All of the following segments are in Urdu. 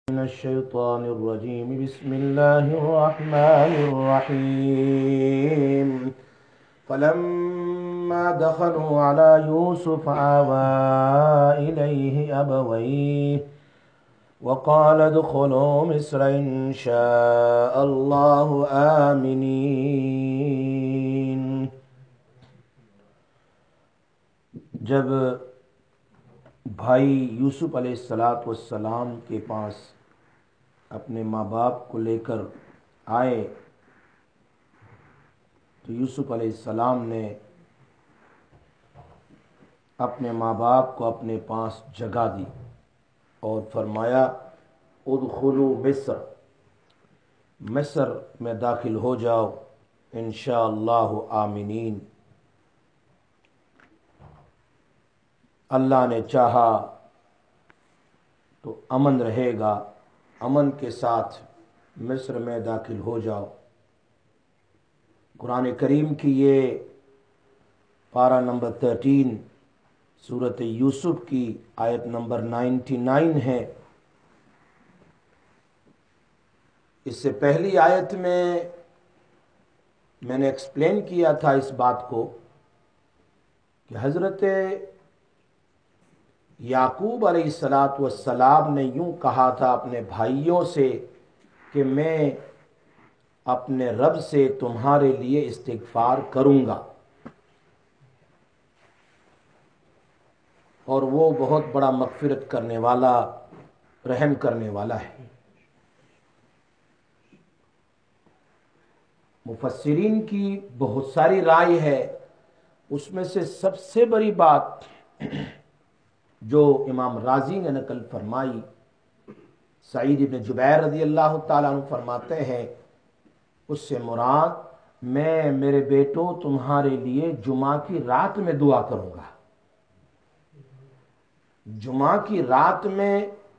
من الشيطان الرجيم بسم الله الرحمن الرحيم فلما دخلوا على يوسف آوى إليه أبويه وقال ادخلوا مصر إن شاء الله آمنين۔ جب بھائی یوسف علیہ السلام کے پاس اپنے ماں باپ کو لے کر آئے تو یوسف علیہ السلام نے اپنے ماں باپ کو اپنے پاس جگہ دی اور فرمایا ادخلوا مصر، مصر میں داخل ہو جاؤ انشاءاللہ آمنین، اللہ نے چاہا تو امن رہے گا، امن کے ساتھ مصر میں داخل ہو جاؤ۔ قرآن کریم کی یہ پارہ نمبر 13 سورۃ یوسف کی آیت نمبر 99 ہے۔ اس سے پہلی آیت میں نے ایکسپلین کیا تھا اس بات کو کہ حضرت یعقوب علیہ السلام نے یوں کہا تھا اپنے بھائیوں سے کہ میں اپنے رب سے تمہارے لیے استغفار کروں گا، اور وہ بہت بڑا مغفرت کرنے والا، رحم کرنے والا ہے۔ مفسرین کی بہت ساری رائے ہے، اس میں سے سب سے بڑی بات جو امام رازی نے نقل فرمائی، سعید بن جبیر رضی اللہ تعالیٰ عنہ فرماتے ہیں اس سے مراد میں میرے بیٹوں تمہارے لیے جمعہ کی رات میں دعا کروں گا۔ جمعہ کی رات میں،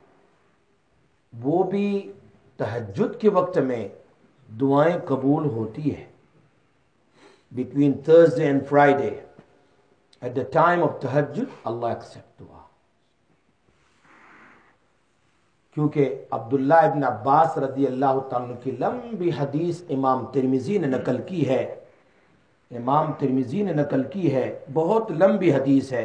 وہ بھی تہجد کے وقت میں دعائیں قبول ہوتی ہیں۔ Between Thursday and Friday, at the time of tahajjud, Allah accepts dua۔ کیونکہ عبداللہ ابن عباس رضی اللہ تعالیٰ کی لمبی حدیث امام ترمذی نے نقل کی ہے، بہت لمبی حدیث ہے۔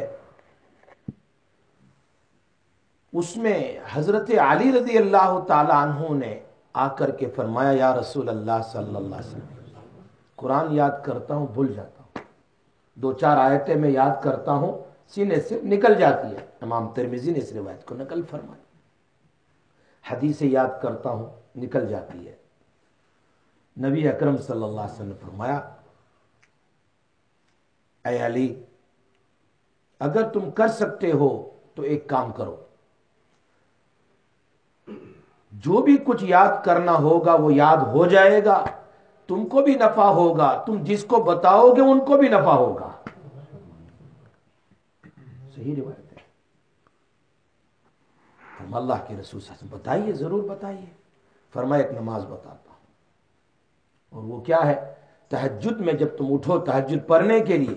اس میں حضرت علی رضی اللہ تعالیٰ عنہ نے آ کر کے فرمایا یا رسول اللہ صلی اللہ علیہ وسلم، قرآن یاد کرتا ہوں بھول جاتا ہوں، 2-4 آیتیں میں یاد کرتا ہوں سینے سے نکل جاتی ہے۔ امام ترمذی نے اس روایت کو نقل فرمایا، حدیثیں یاد کرتا ہوں نکل جاتی ہے۔ نبی اکرم صلی اللہ علیہ وسلم نے فرمایا اے علی، اگر تم کر سکتے ہو تو ایک کام کرو، جو بھی کچھ یاد کرنا ہوگا وہ یاد ہو جائے گا، تم کو بھی نفع ہوگا، تم جس کو بتاؤ گے ان کو بھی نفع ہوگا۔ صحیح روایت ہے۔ اللہ کے رسول صلی اللہ علیہ وسلم بتائیے، ضرور بتائیے۔ فرمایا ایک نماز بتاتا ہوں، اور وہ کیا ہے؟ تہجد میں جب تم اٹھو تہجد پڑھنے کے لیے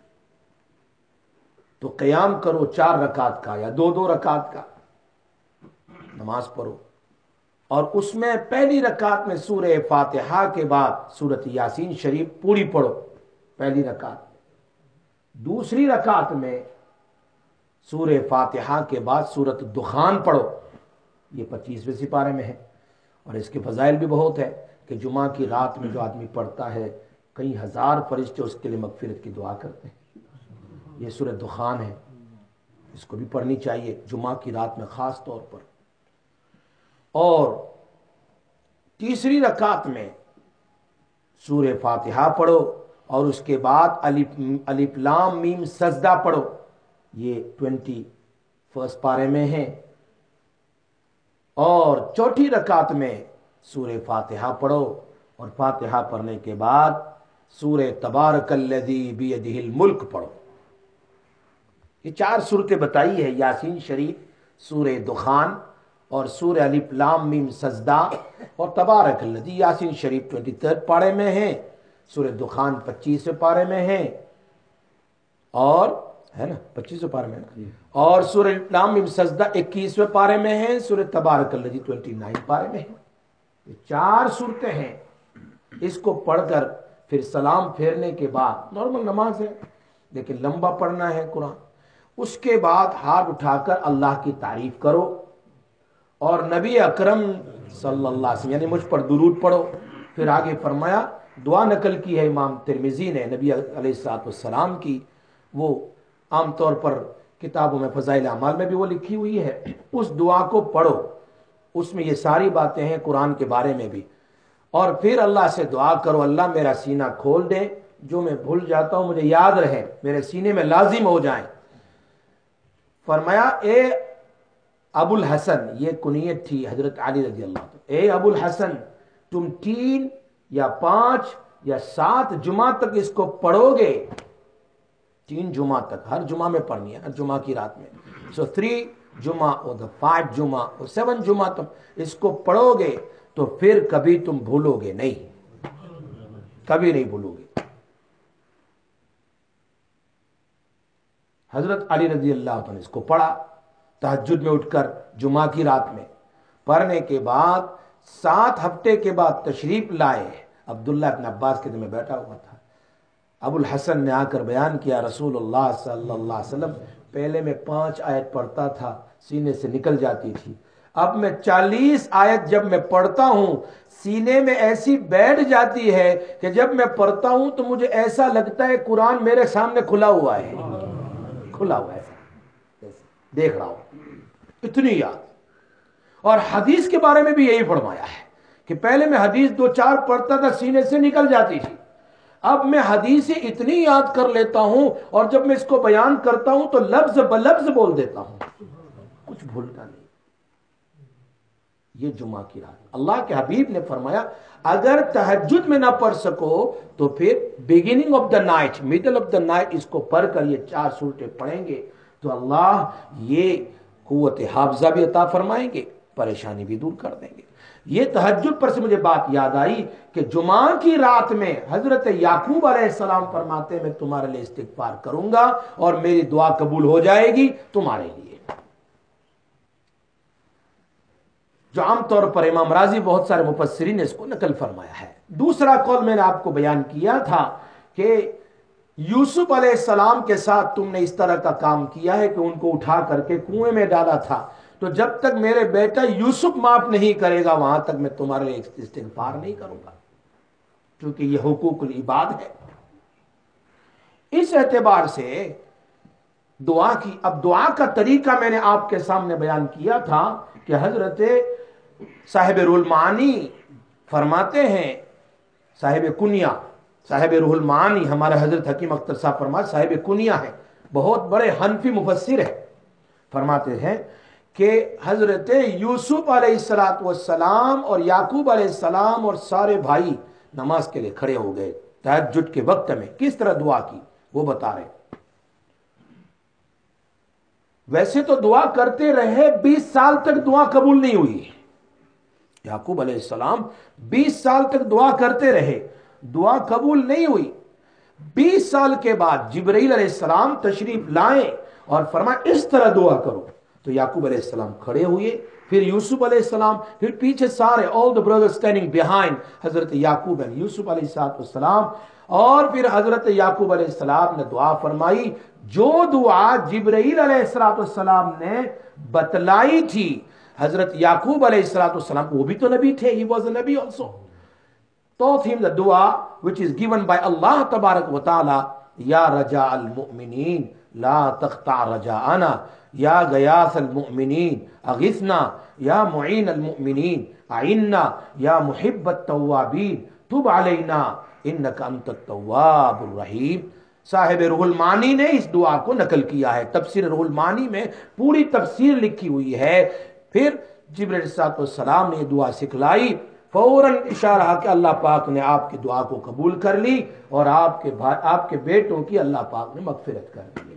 تو قیام کرو 4 رکعت کا یا 2 رکعت کا، نماز پڑھو، اور اس میں پہلی رکعت میں سورہ فاتحہ کے بعد سورۃ یاسین شریف پوری پڑھو پہلی رکعت میں، دوسری رکعت میں سورہ فاتحہ کے بعد سورۃ الدخان پڑھو، یہ 25ویں سپارے میں ہے، اور اس کے فضائل بھی بہت ہے کہ جمعہ کی رات میں جو آدمی پڑھتا ہے کئی ہزار فرشتے اس کے لیے مغفرت کی دعا کرتے ہیں۔ یہ سورۃ دخان ہے، اس کو بھی پڑھنی چاہیے جمعہ کی رات میں خاص طور پر۔ اور تیسری رکعت میں سورہ فاتحہ پڑھو، اور اس کے بعد الف لام میم سجدہ پڑھو، یہ 21 پارے میں ہے، اور چوتھی رکعت میں سورہ فاتحہ پڑھو، اور فاتحہ پڑھنے کے بعد سورہ تبارک الذی بیدہ الملک پڑھو۔ یہ 4 صورتیں بتائی ہے، یاسین شریف، سورہ دخان، اور سورہ الف لام میم سجدہ، اور تبارک الذی۔ یاسین شریف 23 پارے میں ہے، سورہ دخان 25 پارے میں ہے، اور ہے نا 25 پارے میں نا. اور سورہ لام میم سجدہ 21ویں پارے میں ہے. سورہ تبارک الذی 29 پارے میں ہے. یہ 4 صورتیں ہیں. اس کو پڑھ کر پھر سلام پھیرنے کے بعد نارمل نماز ہے لیکن لمبا پڑھنا ہے قرآن. اس کے بعد ہاتھ اٹھا کر اللہ کی تعریف کرو اور نبی اکرم صلی اللہ علیہ وسلم یعنی مجھ پر درود پڑھو. پھر آگے فرمایا دعا نقل کی ہے امام ترمذی نے نبی علیہ السلام کی. وہ عام طور پر کتابوں میں فضائل اعمال میں بھی وہ لکھی ہوئی ہے. اس دعا کو پڑھو. اس میں یہ ساری باتیں ہیں قرآن کے بارے میں بھی. اور پھر اللہ سے دعا کرو اللہ میرا سینہ کھول دے, جو میں بھول جاتا ہوں مجھے یاد رہے, میرے سینے میں لازم ہو جائیں. فرمایا اے ابو الحسن, یہ کنیت تھی حضرت علی رضی اللہ عنہ, اے ابو الحسن تم 3 یا 5 یا 7 جمعہ تک اس کو پڑھو گے. 3 جمعہ تک, ہر جمعہ میں پڑھنی ہے, ہر جمعہ کی رات میں. سو 3 جمعہ اور 5 جمعہ اور 7 جمعہ تک اس کو پڑھو گے تو پھر کبھی تم بھولو گے نہیں, کبھی نہیں بھولو گے. حضرت علی رضی اللہ عنہ نے اس کو پڑھا تہجد میں اٹھ کر جمعہ کی رات میں. پڑھنے کے بعد 7 ہفتے کے بعد تشریف لائے. عبداللہ ابن عباس کے دل میں بیٹھا ہوا تھا. ابو الحسن نے آ کر بیان کیا رسول اللہ صلی اللہ علیہ وسلم پہلے میں 5 آیت پڑھتا تھا سینے سے نکل جاتی تھی, اب میں 40 آیت جب میں پڑھتا ہوں سینے میں ایسی بیٹھ جاتی ہے کہ جب میں پڑھتا ہوں تو مجھے ایسا لگتا ہے قرآن میرے سامنے کھلا ہوا ہے, کھلا ہوا ہے, دیکھ رہا ہوں. اتنی یاد. اور حدیث کے بارے میں بھی یہی فرمایا ہے کہ پہلے میں حدیث 2-4 پڑھتا تھا سینے سے نکل جاتی تھی, اب میں حدیثیں اتنی یاد کر لیتا ہوں اور جب میں اس کو بیان کرتا ہوں تو لفظ بلفظ بول دیتا ہوں, کچھ بھولتا نہیں. یہ جمعہ کی رات اللہ کے حبیب نے فرمایا اگر تہجد میں نہ پڑھ سکو تو پھر beginning of the night, middle of the night اس کو پڑھ کر یہ 4 سورتیں پڑھیں گے تو اللہ یہ قوت حافظہ بھی عطا فرمائیں گے, پریشانی بھی دور کر دیں گے. یہ تہجد پر سے مجھے بات یاد آئی کہ جمعہ کی رات میں حضرت یعقوب علیہ السلام فرماتے میں تمہارے لیے استغفار کروں گا اور میری دعا قبول ہو جائے گی تمہارے لیے. جو عام طور پر امام راضی بہت سارے مفسرین نے اس کو نقل فرمایا ہے. دوسرا قول میں نے آپ کو بیان کیا تھا کہ یوسف علیہ السلام کے ساتھ تم نے اس طرح کا کام کیا ہے کہ ان کو اٹھا کر کے کنویں میں ڈالا تھا, تو جب تک میرے بیٹا یوسف معاف نہیں کرے گا وہاں تک میں تمہارے لیے استغفار نہیں کروں گا, کیونکہ یہ حقوق العباد ہے. اس اعتبار سے دعا کی, اب دعا کا طریقہ میں نے آپ کے سامنے بیان کیا تھا کہ حضرت صاحب روح المعانی فرماتے ہیں, صاحب کنیا, صاحب روح المعانی ہمارے حضرت حکیم اختر صاحب فرماتے صاحب کنیا ہے, بہت بڑے حنفی مفسر ہے. فرماتے ہیں کہ حضرت یوسف علیہ السلام اور یعقوب علیہ السلام اور سارے بھائی نماز کے لیے کھڑے ہو گئے تہجد کے وقت میں. کس طرح دعا کی وہ بتا رہے. ویسے تو دعا کرتے رہے, 20 سال تک دعا قبول نہیں ہوئی. یعقوب علیہ السلام 20 سال تک دعا کرتے رہے, دعا قبول نہیں ہوئی. 20 سال کے بعد جبرائیل علیہ السلام تشریف لائے اور فرمایا اس طرح دعا کرو. تو یعقوب علیہ السلام کھڑے ہوئے, پھر یوسف علیہ السلام, پھر پیچھے سارے all the brothers standing behind حضرت یعقوب and یوسف علیہ السلام, اور پھر حضرت یعقوب علیہ السلام نے دعا فرمائی. جو دعا جبرائیل علیہ السلام نے بتلائی تھی حضرت یعقوب علیہ السلام, وہ بھی تو نبی تھے, he was a نبی also, taught him the dua which is given by Allah تبارک و تعالی, یا رجاء المؤمنین لا تقطع رجاءنا, یا غیاث المؤمنین اغثنا, یا معین المؤمنین اعنا, یا محب التوابین تب علینا انک انت التواب الرحیم. صاحب روح المعانی نے اس دعا کو نقل کیا ہے, تفسیر روح المعانی میں پوری تفسیر لکھی ہوئی ہے. پھر جبرائیل علیہ السلام نے یہ دعا سکھلائی, فوراً اشارہ کہ اللہ پاک نے آپ کی دعا کو قبول کر لی اور آپ کے بیٹوں کی اللہ پاک نے مغفرت کر دی.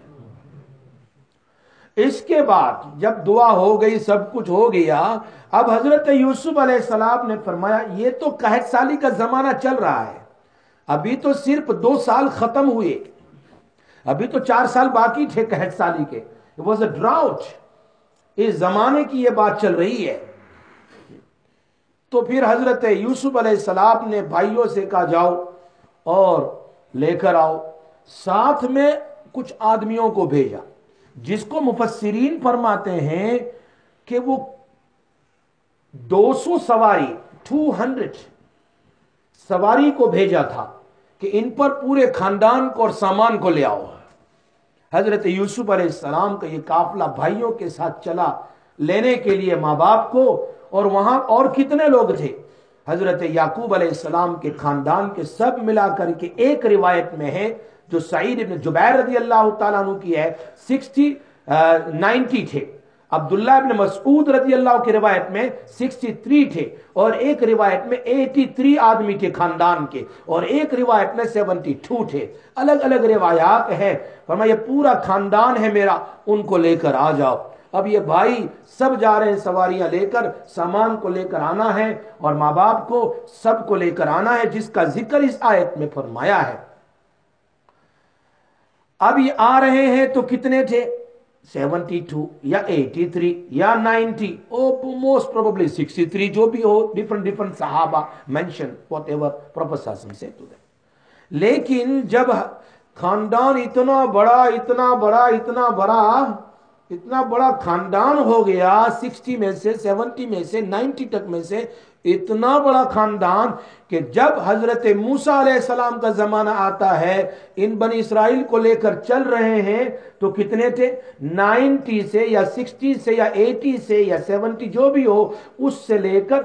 اس کے بعد جب دعا ہو گئی, سب کچھ ہو گیا, اب حضرت یوسف علیہ السلام نے فرمایا یہ تو 61 سالی کا زمانہ چل رہا ہے, ابھی تو صرف 2 سال ختم ہوئے, ابھی تو 4 سال باقی تھے 61 سالی کے. It was a drought. اس زمانے کی یہ بات چل رہی ہے. تو پھر حضرت یوسف علیہ السلام نے بھائیوں سے کہا جاؤ اور لے کر آؤ. ساتھ میں کچھ آدمیوں کو بھیجا جس کو مفسرین فرماتے ہیں کہ وہ 200 سواری 200 سواری کو بھیجا تھا کہ ان پر پورے خاندان کو اور سامان کو لے آؤ. حضرت یوسف علیہ السلام کا یہ قافلہ بھائیوں کے ساتھ چلا لینے کے لیے ماں باپ کو. اور وہاں اور کتنے لوگ تھے؟ حضرت یعقوب علیہ السلام کے خاندان کے سب ملا کر کے ایک روایت میں ہے جو سعید ابن جبیر رضی اللہ تعالیٰ عنہ کی ہے 90 تھے. عبداللہ ابن مسعود رضی اللہ کی روایت میں 63 تھے اور ایک روایت میں 83 آدمی کے خاندان کے اور ایک روایت میں 72 تھے. الگ الگ روایات ہیں. فرمایا یہ پورا خاندان ہے میرا، ان کو لے کر آ جاؤ. اب یہ بھائی سب جا رہے ہیں سواریاں لے کر، سامان کو لے کر آنا ہے اور ماں باپ کو سب کو لے کر آنا ہے، جس کا ذکر اس آیت میں فرمایا ہے. اب یہ آ رہے ہیں تو کتنے تھے؟ 72 یا 83 یا 90 موسٹ پروبیبلی 63 جو بھی ہو. ڈیفرنٹ صحابہ mention whatever professor Hasan سے تو. لیکن جب خاندان اتنا بڑا خاندان ہو گیا، 60 میں سے 70 میں سے 90 تک میں سے اتنا بڑا خاندان کہ جب حضرت موسیٰ علیہ السلام کا زمانہ آتا ہے ان بنی اسرائیل کو لے کر چل رہے ہیں تو کتنے تھے؟ 90 سے یا 60 سے یا 80 سے یا 70 جو بھی ہو، اس سے لے کر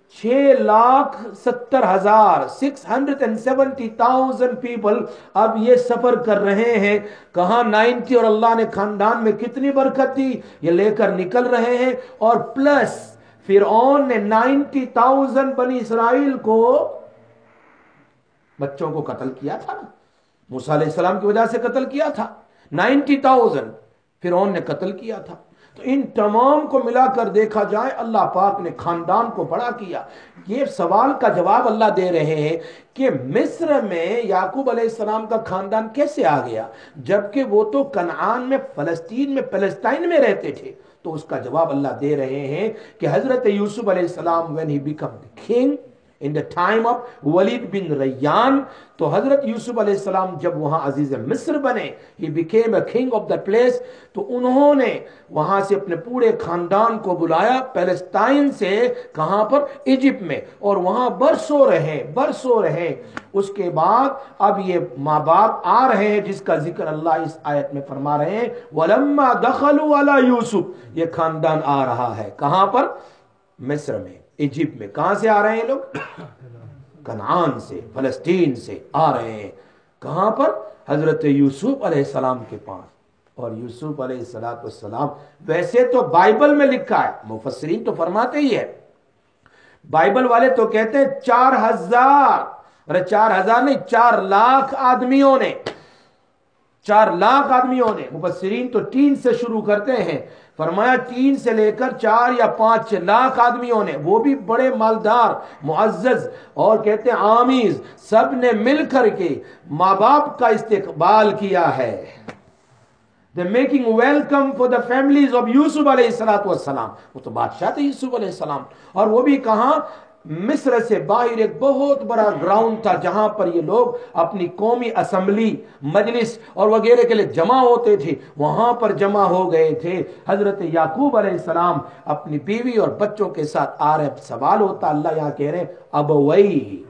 6,70,000 670,000 پیپل اب یہ سفر کر رہے ہیں. کہاں 90 اور اللہ نے خاندان میں کتنی برکت دی، یہ لے کر نکل رہے ہیں. اور پلس فرعون نے 90,000 بنی اسرائیل کو بچوں کو قتل کیا تھا نا، موسیٰ علیہ السلام کی وجہ سے قتل کیا تھا. 90,000 فرعون نے قتل کیا تھا. تو ان تمام کو ملا کر دیکھا جائے اللہ پاک نے خاندان کو بڑا کیا. یہ سوال کا جواب اللہ دے رہے ہیں کہ مصر میں یعقوب علیہ السلام کا خاندان کیسے آ گیا جبکہ وہ تو کنعان میں فلسطین میں رہتے تھے. تو اس کا جواب اللہ دے رہے ہیں کہ حضرت یوسف علیہ السلام when he became the king in the time of ولید بن ریان، تو حضرت یوسف علیہ السلام جب وہاں عزیز مصر بنے he became a king of that place، تو انہوں نے وہاں سے اپنے پورے خاندان کو بلایا پیلسٹائن سے. کہاں پر؟ ایجپٹ میں. اور وہاں برسوں رہے. اس کے بعد اب یہ ماں باپ آ رہے ہیں جس کا ذکر اللہ اس آیت میں فرما رہے ہیں وَلَمَّا دَخَلُوا عَلَى يُوسُف. یہ خاندان آ رہا ہے کہاں پر؟ مصر میں، ایجپٹ میں. کہاں سے آ رہے ہیں لوگ؟ کنعان سے، فلسطین سے آ رہے ہیں. کہاں پر؟ حضرت یوسف علیہ السلام کے پاس. اور یوسف علیہ السلام ویسے تو بائبل میں لکھا ہے، مفسرین تو فرماتے ہی ہے، بائبل والے تو کہتے ہیں 4,000 ارے 4,000 نہیں 4,00,000 آدمیوں نے 4,00,000 آدمیوں نے. مفسرین تو 3 سے شروع کرتے ہیں. فرمایا 3 سے لے کر 4 یا 5 لاکھ آدمیوں نے، وہ بھی بڑے مالدار معزز اور کہتے ہیں آمیز، سب نے مل کر کے ماں باپ کا استقبال کیا ہے. They're making welcome for the families of یوسف علیہ السلام. وہ تو بادشاہ تھے یوسف علیہ السلام. اور وہ بھی کہاں؟ مصر سے باہر ایک بہت بڑا گراؤنڈ تھا جہاں پر یہ لوگ اپنی قومی اسمبلی مجلس اور وغیرہ کے لیے جمع ہوتے تھے. وہاں پر جمع ہو گئے تھے. حضرت یعقوب علیہ السلام اپنی بیوی اور بچوں کے ساتھ آ رہے. سوال ہوتا اللہ یہاں کہہ رہے ہیں ابوئی.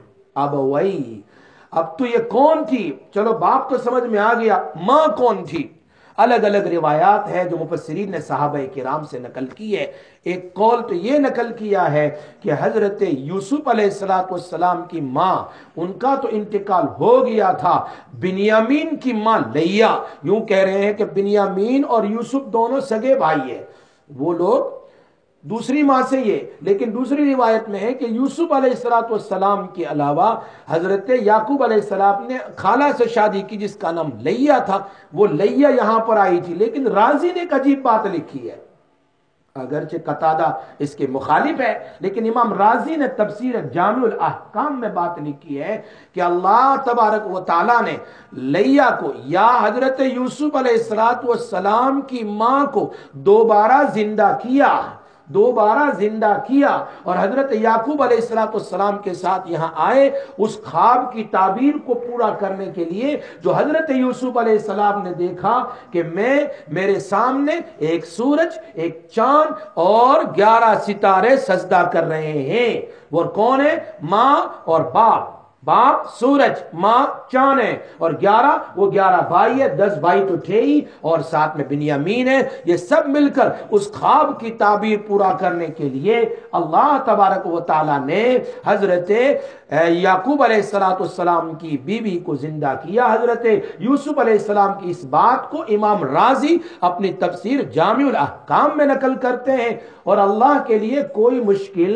اب تو یہ کون تھی؟ چلو باپ تو سمجھ میں آ گیا، ماں کون تھی؟ الگ الگ روایات ہے جو مفسرین نے صحابہ کرام سے نقل کی ہے. ایک قول تو یہ نقل کیا ہے کہ حضرت یوسف علیہ السلام کی ماں، ان کا تو انتقال ہو گیا تھا. بنیامین کی ماں لیا، یوں کہہ رہے ہیں کہ بنیامین اور یوسف دونوں سگے بھائی ہیں. وہ لوگ دوسری ماں سے یہ، لیکن دوسری روایت میں ہے کہ یوسف علیہ السلام کے علاوہ حضرت یعقوب علیہ السلام نے خالہ سے شادی کی جس کا نام لیا تھا. وہ لیا یہاں پر آئی تھی. لیکن رازی نے ایک عجیب بات لکھی ہے. اگرچہ قتادہ اس کے مخالف ہے، لیکن امام رازی نے تفسیر جامع الاحکام میں بات لکھی ہے کہ اللہ تبارک و تعالیٰ نے لیا کو یا حضرت یوسف علیہ السلام کی ماں کو دوبارہ زندہ کیا، دوبارہ زندہ کیا، اور حضرت یعقوب علیہ السلام کے ساتھ یہاں آئے اس خواب کی تعبیر کو پورا کرنے کے لیے جو حضرت یوسف علیہ السلام نے دیکھا کہ میرے سامنے ایک سورج، ایک چاند اور 11 ستارے سجدہ کر رہے ہیں، وہ کون ہے؟ ماں اور باپ، باپ سورج، ماں چاند ہے، اور 11 وہ 11 بھائی ہے، 10 بھائی تو تھے ہی، اور ساتھ میں بنیامین ہے، یہ سب مل کر اس خواب کی تعبیر پورا کرنے کے لیے اللہ تبارک و تعالی نے حضرت یعقوب علیہ السلام کی بیوی کو زندہ کیا۔ حضرت یوسف علیہ السلام کی اس بات کو امام رازی اپنی تفسیر جامع الاحکام میں نقل کرتے ہیں، اور اللہ کے لیے کوئی مشکل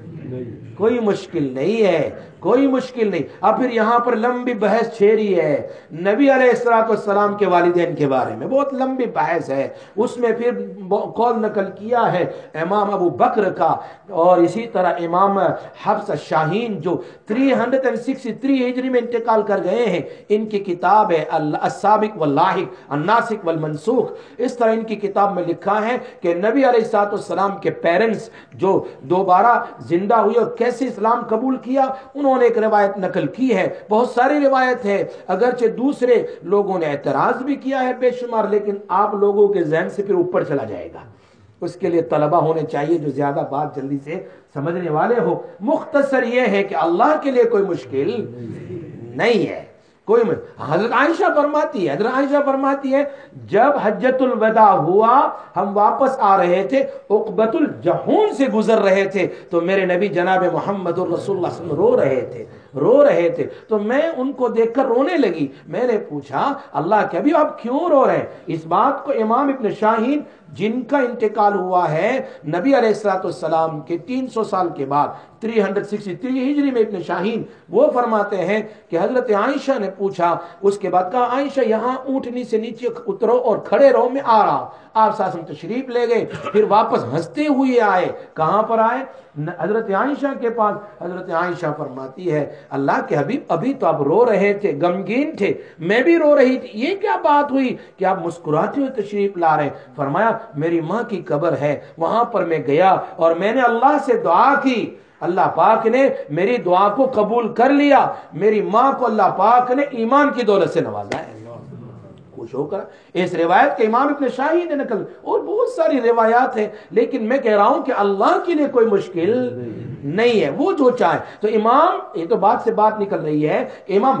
نہیں ہے، کوئی مشکل نہیں۔ اب پھر یہاں پر لمبی بحث چھیڑی ہے نبی علیہ السلام کے والدین کے بارے میں، بہت لمبی بحث ہے، اس میں پھر قول نقل کیا ہے امام ابو بکر کا، اور اسی طرح امام حفص شاہین جو 363 ہجری میں انتقال کر گئے ہیں، ان کی کتاب ہے السابق واللاحق الناسخ والمنسوخ۔ اس طرح ان کی کتاب میں لکھا ہے کہ نبی علیہ السلام کے پیرنٹس جو دوبارہ زندہ ہوئے اور کیسے اسلام قبول کیا، انہوں نے ایک روایت نقل کی ہے، بہت ساری روایت ہے، اگرچہ دوسرے لوگوں نے اعتراض بھی کیا ہے بے شمار، لیکن آپ لوگوں کے ذہن سے پھر اوپر چلا جائے گا، اس کے لیے طلبہ ہونے چاہیے جو زیادہ بات جلدی سے سمجھنے والے ہو۔ مختصر یہ ہے کہ اللہ کے لیے کوئی مشکل نہیں ہے، کوئی حضرت عائشہ فرماتی ہے جب حجۃ الوداع ہوا، ہم واپس آ رہے تھے، عقبۃ الجحون سے گزر رہے تھے، تو میرے نبی جناب محمد الرسول اللہ صلی اللہ علیہ وسلم رو رہے تھے، تو میں ان کو دیکھ کر رونے لگی۔ میں نے پوچھا اللہ کے نبی آپ کیوں رو رہے ہیں؟ اس بات کو امام ابن شاہین جن کا انتقال ہوا ہے نبی علیہ السلام کے 300 سال کے بعد 363 ہجری میں، ابن شاہین وہ فرماتے ہیں کہ حضرت عائشہ نے پوچھا، اس کے بعد کہا عائشہ یہاں اونٹنی سے نیچے اترو اور کھڑے رہو، میں آ رہا ہوں۔ آپ ساتھ تشریف لے گئے، پھر واپس ہنستے ہوئے آئے، کہاں پر آئے؟ حضرت عائشہ کے پاس۔ حضرت عائشہ فرماتی ہے اللہ کے حبیب ابھی تو آپ رو رہے تھے، غمگین تھے، میں بھی رو رہی تھی، یہ کیا بات ہوئی کہ آپ مسکراتے ہوئے تشریف لا رہے ہیں؟ فرمایا میری ماں کی قبر ہے، وہاں پر میں گیا اور میں نے اللہ سے دعا کی، اللہ پاک نے میری دعا کو قبول کر لیا، میری ماں کو اللہ پاک نے ایمان کی دولت سے نوازا ہے۔ خوش ہو کر اس روایت کے امام ابن شاہین نے نقل، اور بہت ساری روایات ہیں، لیکن میں کہہ رہا ہوں کہ اللہ کے لیے کوئی مشکل نہیں ہے، وہ جو چاہے۔ تو امام، یہ تو بات سے بات نکل رہی ہے، امام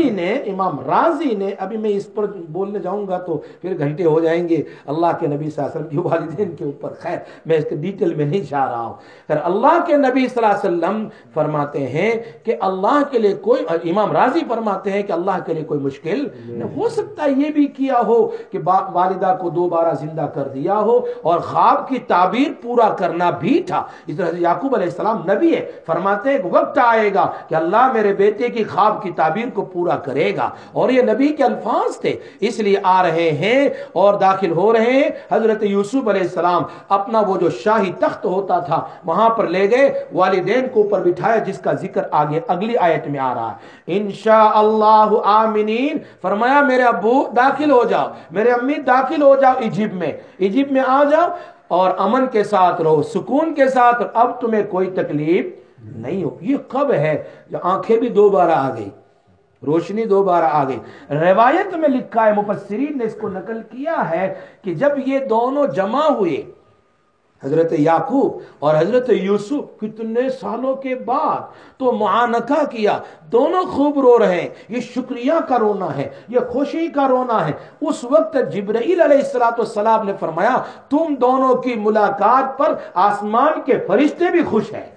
رازی نے ابھی میں اس پر بولنے جاؤں گا تو پھر گھنٹے ہو جائیں گے اللہ کے نبی صلی اللہ علیہ وسلم کے والدین کے اوپر، خیر میں اس کے ڈیٹیل میں نہیں جا رہا ہوں۔ پھر اللہ کے نبی صلی اللہ علیہ وسلم فرماتے ہیں کہ اللہ کے لیے کوئی، امام رازی فرماتے ہیں کہ اللہ کے لیے کوئی مشکل ہو سکتا ہے یہ بھی کیا ہو کہ والدہ کو دوبارہ زندہ کر دیا ہو، اور خواب کی تعبیر پورا کرنا بھی تھا۔ اس طرح سے یعقوب علیہ السلام نبی ہے، فرماتے ہیں کہ وقت آئے گا کہ اللہ میرے بیٹے کی خواب کی تعبیر کو پورا کرے گا، اور یہ نبی کے الفاظ تھے، اس لیے آ رہے ہیں اور داخل ہو رہے ہیں۔ حضرت یوسف علیہ السلام اپنا وہ جو شاہی تخت ہوتا تھا وہاں پر لے گئے، والدین کو اوپر بٹھایا، جس کا ذکر آگے اگلی آیت میں آ رہا ہے، انشاءاللہ آمنین۔ فرمایا میرے ابو داخل ہو جاؤ، میرے امی داخل ہو جاؤ ایجپٹ میں آ جاؤ، اور امن کے ساتھ رہو، سکون کے ساتھ، اب تمہیں کوئی تکلیف نہیں ہو۔ یہ کب ہے جو آنکھیں بھی دوبارہ آ گئی، روشنی دوبارہ آ گئی۔ روایت میں لکھا ہے، مفسرین نے اس کو نقل کیا ہے کہ جب یہ دونوں جمع ہوئے، حضرت یعقوب اور حضرت یوسف کتنے سالوں کے بعد، تو معانقہ کیا، دونوں خوب رو رہے ہیں، یہ شکریہ کا رونا ہے، یہ خوشی کا رونا ہے۔ اس وقت جبرائیل علیہ السلام نے فرمایا تم دونوں کی ملاقات پر آسمان کے فرشتے بھی خوش ہیں،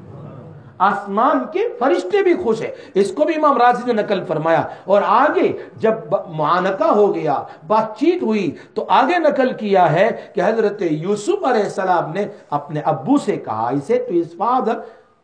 آسمان کے فرشتے بھی خوش ہیں۔ اس کو بھی امام رازی نے نقل فرمایا، اور آگے جب معانقہ ہو گیا، بات چیت ہوئی، تو آگے نقل کیا ہے کہ حضرت یوسف علیہ السلام نے اپنے ابو سے کہا، اسے تو اس فادر،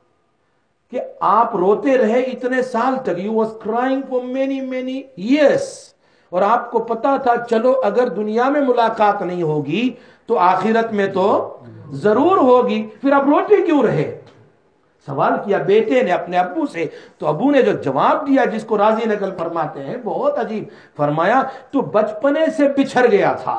کہ آپ روتے رہے اتنے سال تک، you was crying for many years، اور آپ کو پتا تھا چلو اگر دنیا میں ملاقات نہیں ہوگی تو آخرت میں تو ضرور ہوگی، پھر اب روٹے کیوں رہے؟ سوال کیا بیٹے نے اپنے ابو سے، تو ابو نے جو جواب دیا جس کو راضی نقل فرماتے ہیں بہت عجیب، فرمایا تو بچپنے سے بچھڑ گیا تھا،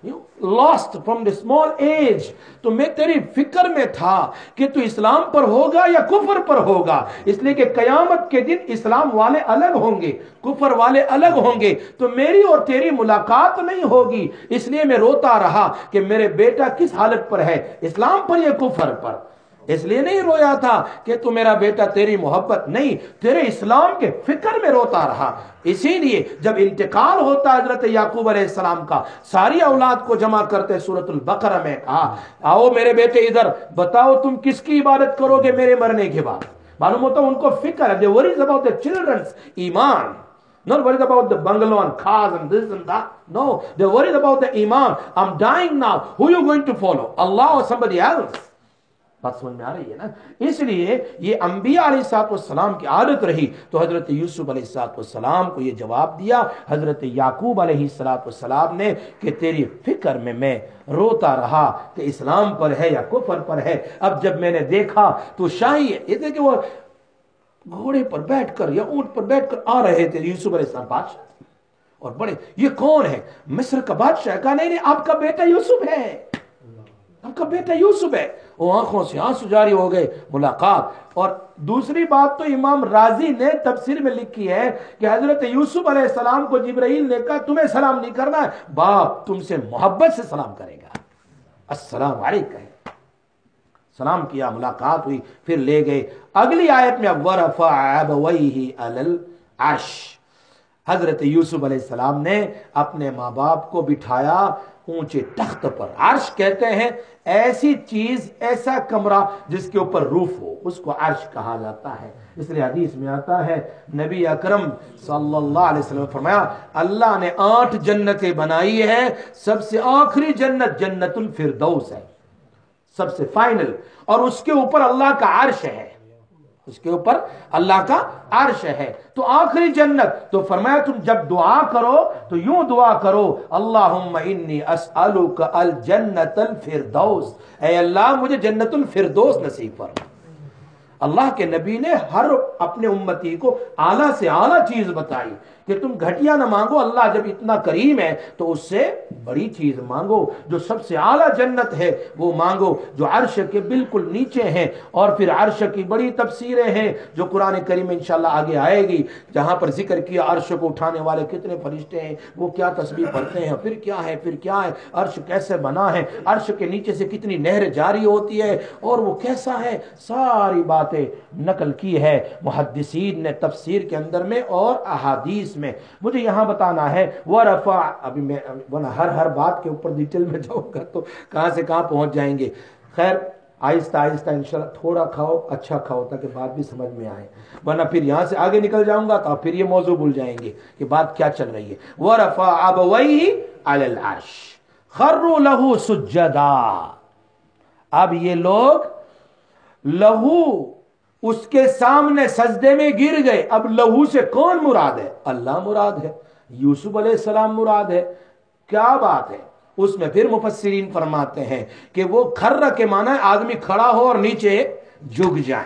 lost from the small age, تو میں تیری فکر میں تھا کہ تو اسلام پر ہوگا یا کفر پر ہوگا، اس لیے کہ قیامت کے دن اسلام والے الگ ہوں گے، کفر والے الگ ہوں گے، تو میری اور تیری ملاقات نہیں ہوگی، اس لیے میں روتا رہا کہ میرے بیٹا کس حالت پر ہے، اسلام پر یا کفر پر۔ اس لیے نہیں رویا تھا کہ تو میرا بیٹا تیری محبت نہیں، تیرے اسلام کے فکر میں روتا رہا۔ اسی لیے جب انتقال ہوتا حضرت یعقوب علیہ السلام کا، ساری اولاد کو جمع کرتے سورۃ البقرہ میں کہا آؤ میرے بیٹے ادھر بتاؤ تم کس کی عبادت کرو گے میرے مرنے کے بعد۔ معلوم ہوتا ان کو فکر ہے، they worries about their children's ایمان، not worried about the bungalow and cars and this and that. No, they're worried about the iman. I'm dying now. Who are you going to follow? Allah or somebody else? بات سمجھ میں آ رہی ہے نا؟ اس لیے یہ انبیاء علیہ السلام کی عادت رہی، تو حضرت یوسف علیہ السلام کو یہ جواب دیا حضرت یعقوب علیہ السلام نے کہ تیری فکر میں روتا رہا کہ اسلام پر ہے یا کفر پر ہے۔ اب جب میں نے دیکھا تو شاہی ہے، یہ کہ وہ گھوڑے پر بیٹھ کر یا اونٹ پر بیٹھ کر آ رہے تھے یوسف علیہ السلام بادشاہ، اور بڑے یہ کون ہے؟ مصر کا بادشاہ۔ کہا نہیں آپ کا بیٹا یوسف ہے، آپ کا بیٹا یوسف ہے۔ وہ آنکھوں سے آنسو جاری ہو گئے، ملاقات۔ اور دوسری بات تو امام رازی نے تفسیر میں لکھی ہے کہ حضرت یوسف علیہ السلام کو جبرائیل نے کہا تمہیں سلام نہیں کرنا ہے، باپ تم سے محبت سے سلام کرے گا، السلام علیکم۔ سلام کیا، ملاقات ہوئی، پھر لے گئے۔ اگلی آیت میں وَرَفَعَ أَبَوَيْهِ عَلَى الْعَرْشِ، حضرت یوسف علیہ السلام نے اپنے ماں باپ کو بٹھایا اونچے تخت پر۔ عرش کہتے ہیں ایسی چیز، ایسا کمرہ جس کے اوپر روف ہو، اس کو عرش کہا جاتا ہے۔ اس لیے حدیث میں آتا ہے نبی اکرم صلی اللہ علیہ وسلم نے فرمایا اللہ نے 8 جنتیں بنائی ہے، سب سے آخری جنت جنت الفردوس ہے، سب سے فائنل، اور اس کے اوپر اللہ کا عرش ہے، اس کے اوپر اللہ کا عرش ہے، تو آخری جنت۔ تو فرمایا تم جب دعا کرو تو یوں دعا کرو اللہم انی اسألک الجنت الفردوس، اے اللہ مجھے جنت الفردوس نصیب فرما۔ اللہ کے نبی نے ہر اپنے امتی کو اعلیٰ سے اعلیٰ چیز بتائی کہ تم گھٹیا نہ مانگو، اللہ جب اتنا کریم ہے تو اس سے بڑی چیز مانگو، جو سب سے اعلیٰ جنت ہے وہ مانگو، جو عرش کے بالکل نیچے ہیں۔ اور پھر عرش کی بڑی تفسیریں ہیں جو قرآن کریم میں انشاءاللہ آگے آئے گی، جہاں پر ذکر کیا عرش کو اٹھانے والے کتنے فرشتے ہیں، وہ کیا تسبیح پڑھتے ہیں، پھر کیا ہے، عرش کیسے بنا ہے، عرش کے نیچے سے کتنی نہر جاری ہوتی ہے اور وہ کیسا ہے، ساری باتیں نقل کی ہے محدثین نے تفسیر کے اندر میں اور احادیث میں۔ مجھے یہاں بتانا ہے ورفع، ابھی میں ہر بات کے اوپر ڈیٹیل میں جاؤں گا تو کہاں سے کہاں پہنچ جائیں گے۔ خیر آہستہ آہستہ انشاءاللہ تھوڑا کھاؤ، اچھا کھاؤ تاکہ بات بھی سمجھ میں آئے، ورنہ پھر یہاں سے آگے نکل جاؤں گا تو پھر یہ موضوع بھول جائیں گے کہ بات کیا چل رہی ہے۔ ورفع ابویہ علی العرش خروا لہ سجدا، اب یہ لوگ لہو اس کے سامنے سجدے میں گر گئے۔ اب لہو سے کون مراد ہے؟ اللہ مراد ہے، یوسف علیہ السلام مراد ہے، کیا بات ہے؟ اس میں پھر مفسرین فرماتے ہیں کہ وہ خر کے معنی آدمی کھڑا ہو اور نیچے جھک جائے۔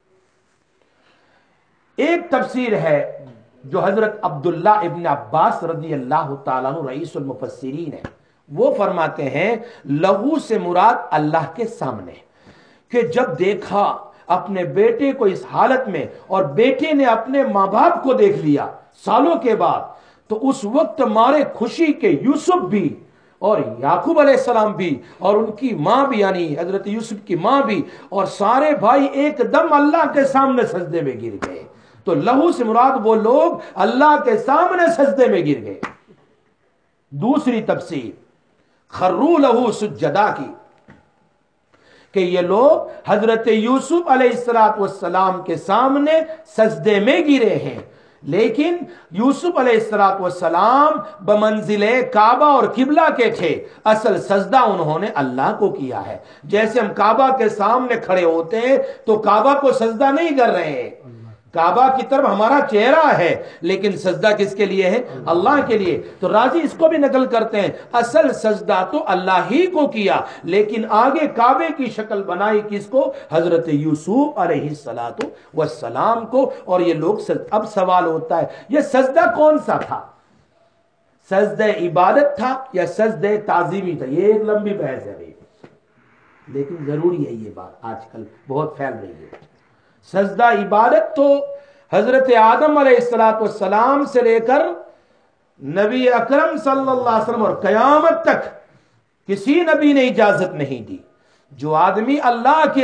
ایک تفسیر ہے جو حضرت عبداللہ ابن عباس رضی اللہ تعالیٰ عنہ رئیس المفسرین ہے، وہ فرماتے ہیں لہو سے مراد اللہ کے سامنے، کہ جب دیکھا اپنے بیٹے کو اس حالت میں اور بیٹے نے اپنے ماں باپ کو دیکھ لیا سالوں کے بعد، تو اس وقت مارے خوشی کے یوسف بھی اور یعقوب علیہ السلام بھی اور ان کی ماں بھی، یعنی حضرت یوسف کی ماں بھی، اور سارے بھائی ایک دم اللہ کے سامنے سجدے میں گر گئے۔ تو لہو سے مراد وہ لوگ اللہ کے سامنے سجدے میں گر گئے۔ دوسری تفسیر خروا لہ سجدا کی کہ یہ لوگ حضرت یوسف علیہ السلام کے سامنے سجدے میں گرے ہیں، لیکن یوسف علیہ السلام بمنزل کعبہ اور قبلہ کے تھے، اصل سجدہ انہوں نے اللہ کو کیا ہے۔ جیسے ہم کعبہ کے سامنے کھڑے ہوتے ہیں تو کعبہ کو سجدہ نہیں کر رہے ہیں، کعبہ کی طرف ہمارا چہرہ ہے، لیکن سجدہ کس کے لیے ہے؟ اللہ کے لیے۔ تو راضی اس کو بھی نقل کرتے ہیں، اصل سجدہ تو اللہ ہی کو کیا، لیکن آگے کعبے کی شکل بنائی کس کو؟ حضرت یوسف علیہ السلام کو۔ اور یہ لوگ اب سوال ہوتا ہے یہ سجدہ کون سا تھا؟ سجدہ عبادت تھا یا سجدہ تعظیمی تھا؟ یہ ایک لمبی بحث ہے بھائی، لیکن ضروری ہے یہ بات، آج کل بہت پھیل رہی ہے۔ سجدہ عبادت تو حضرت آدم علیہ السلام سے لے کر نبی اکرم صلی اللہ علیہ وسلم اور قیامت تک کسی نبی نے اجازت نہیں دی۔ جو آدمی اللہ کے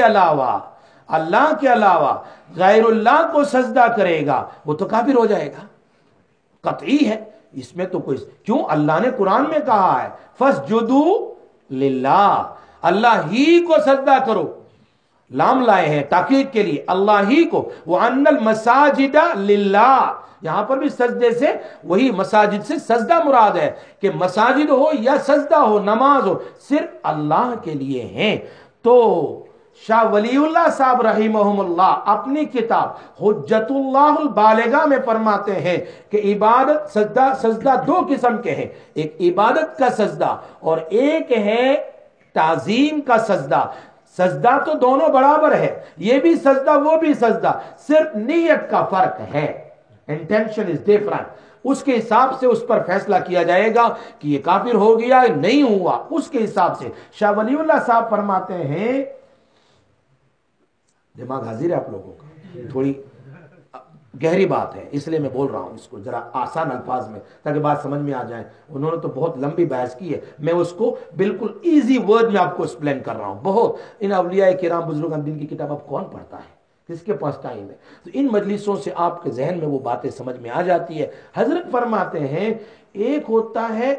علاوہ غیر اللہ کو سجدہ کرے گا وہ تو کافر ہو جائے گا، قطعی ہے، اس میں تو کوئی، کیوں؟ اللہ نے قرآن میں کہا ہے فَاسْجُدُوا لِلَّهِ، اللہ ہی کو سجدہ کرو، لام لائے ہیں تاکید کے لیے، اللہ ہی کو۔ وَأَنَّ الْمَسَاجِدَ لِلَّهِ، یہاں پر بھی سجدے سے وہی مساجد سے سجدہ مراد ہے کہ مساجد ہو یا سجدہ ہو، نماز ہو، صرف اللہ کے لیے ہیں۔ تو شاہ ولی اللہ صاحب رحمہم اللہ اپنی کتاب حجت اللہ البالغہ میں فرماتے ہیں کہ عبادت سجدہ دو قسم کے ہیں، ایک عبادت کا سجدہ اور ایک ہے تعظیم کا سجدہ۔ سجدہ تو دونوں برابر ہے، یہ بھی سجدہ وہ بھی سجدہ، صرف نیت کا فرق ہے، انٹینشن از ڈیفرنٹ۔ اس کے حساب سے اس پر فیصلہ کیا جائے گا کہ یہ کافر ہو گیا نہیں ہوا، اس کے حساب سے۔ شاہ ولی اللہ صاحب فرماتے ہیں، دماغ حاضر ہے آپ لوگوں کا، تھوڑی گہری بات ہے اس لیے میں بول رہا ہوں اس کو ذرا آسان الفاظ میں تاکہ بات سمجھ میں آ جائے۔ انہوں نے تو بہت لمبی بحث کی ہے، میں اس کو بالکل ایزی ورڈ میں آپ کو ایکسپلین کر رہا ہوں۔ بہت ان اولیاء کرام بزرگان دین کی کتاب اب کون پڑھتا ہے، کس کے پاس ٹائم ہے؟ تو ان مجلسوں سے آپ کے ذہن میں وہ باتیں سمجھ میں آ جاتی ہے۔ حضرت فرماتے ہیں ایک ہوتا ہے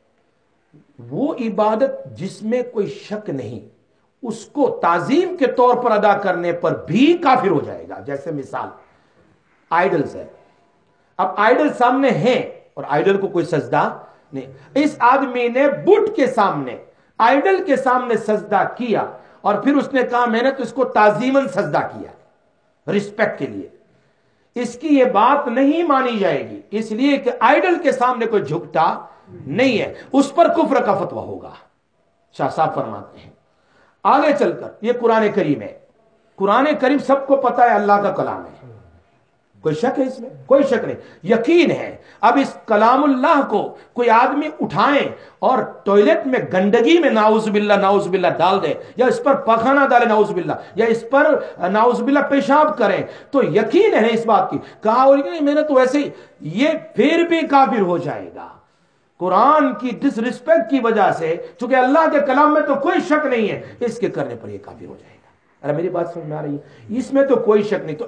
وہ عبادت جس میں کوئی شک نہیں، اس کو تعظیم کے طور پر ادا کرنے پر بھی کافر ہو جائے گا۔ جیسے مثال آئیڈلز ہے، اب آئیڈل سامنے ہیں اور آئیڈل کو کوئی سجدہ نہیں، اس آدمی نے بت کے سامنے، آئیڈل کے سامنے سجدہ کیا اور پھر اس نے کہا میں نے تو اس کو تعظیماً سجدہ کیا، رسپیکٹ کے لیے، اس کی یہ بات نہیں مانی جائے گی، اس لیے کہ آئیڈل کے سامنے کوئی جھکتا نہیں ہے، اس پر کفر کا فتویٰ ہوگا۔ شاہ صاحب فرماتے ہیں آگے چل کر، یہ قرآن کریم ہے، قرآن کریم سب کو پتا ہے اللہ کا کلام ہے، کوئی شک ہے اس میں؟ کوئی شک نہیں، یقین ہے۔ اب اس کلام اللہ کو کوئی آدمی اٹھائیں اور ٹوائلٹ میں گندگی میں نعوذ باللہ ڈال دے، یا اس پر پخانہ ڈالے نعوذ باللہ، یا اس پر نعوذ باللہ پیشاب کریں، تو یقین ہے اس بات کی، کہا اور میں نے تو ایسے ہی، یہ پھر بھی کافر ہو جائے گا قرآن کی ڈس رسپیکٹ کی وجہ سے، چونکہ اللہ کے کلام میں تو کوئی شک نہیں ہے، اس کے کرنے پر یہ کافر ہو جائے گا۔ ارے میری بات سمجھ میں آ رہی ہے؟ اس میں تو کوئی شک نہیں۔ تو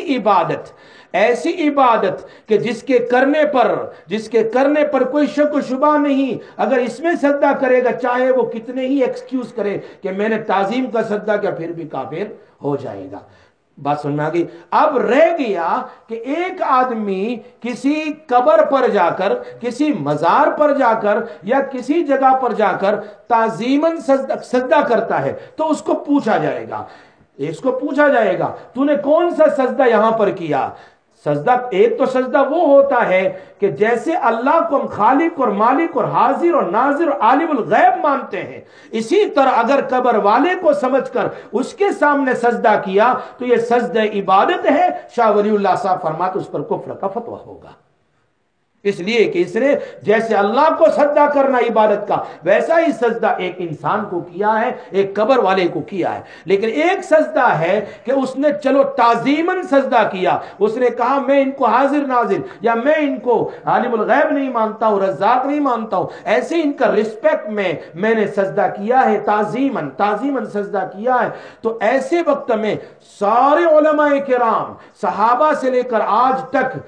ایسی عبادت کہ جس کے کرنے پر کوئی شک و شبہ نہیں، اگر اس میں سجدہ کرے گا چاہے وہ کتنے ہی ایکسکیوز کرے کہ میں نے تعظیم کا سجدہ کیا، پھر بھی کافر ہو جائے گا۔ بات سمجھ میں آ گئی؟ اب رہ گیا کہ ایک آدمی کسی قبر پر جا کر، کسی مزار پر جا کر یا کسی جگہ پر جا کر تعظیماً سجدہ کرتا ہے، تو اس کو پوچھا جائے گا تو نے کون سا سجدہ یہاں پر کیا؟ سجدہ ایک تو سجدہ وہ ہوتا ہے کہ جیسے اللہ کو ہم خالق اور مالک اور حاضر اور ناظر اور عالم الغیب مانتے ہیں، اسی طرح اگر قبر والے کو سمجھ کر اس کے سامنے سجدہ کیا تو یہ سجدہ عبادت ہے۔ شاہ ولی اللہ صاحب فرماتے اس پر کفر کا فتویٰ ہوگا، اس لیے کہ اس نے جیسے اللہ کو سجدہ کرنا عبادت کا، ویسا ہی سجدہ ایک انسان کو کیا ہے، ایک قبر والے کو کیا ہے۔ لیکن ایک سجدہ ہے کہ اس نے چلو تعظیماً سجدہ کیا، اس نے کہا میں ان کو حاضر ناظر یا میں ان کو عالم الغیب نہیں مانتا ہوں، رزاق نہیں مانتا ہوں، ایسے ان کا رسپیکٹ میں نے سجدہ کیا ہے، تعظیماً سجدہ کیا ہے۔ تو ایسے وقت میں سارے علماء کرام صحابہ سے لے کر آج تک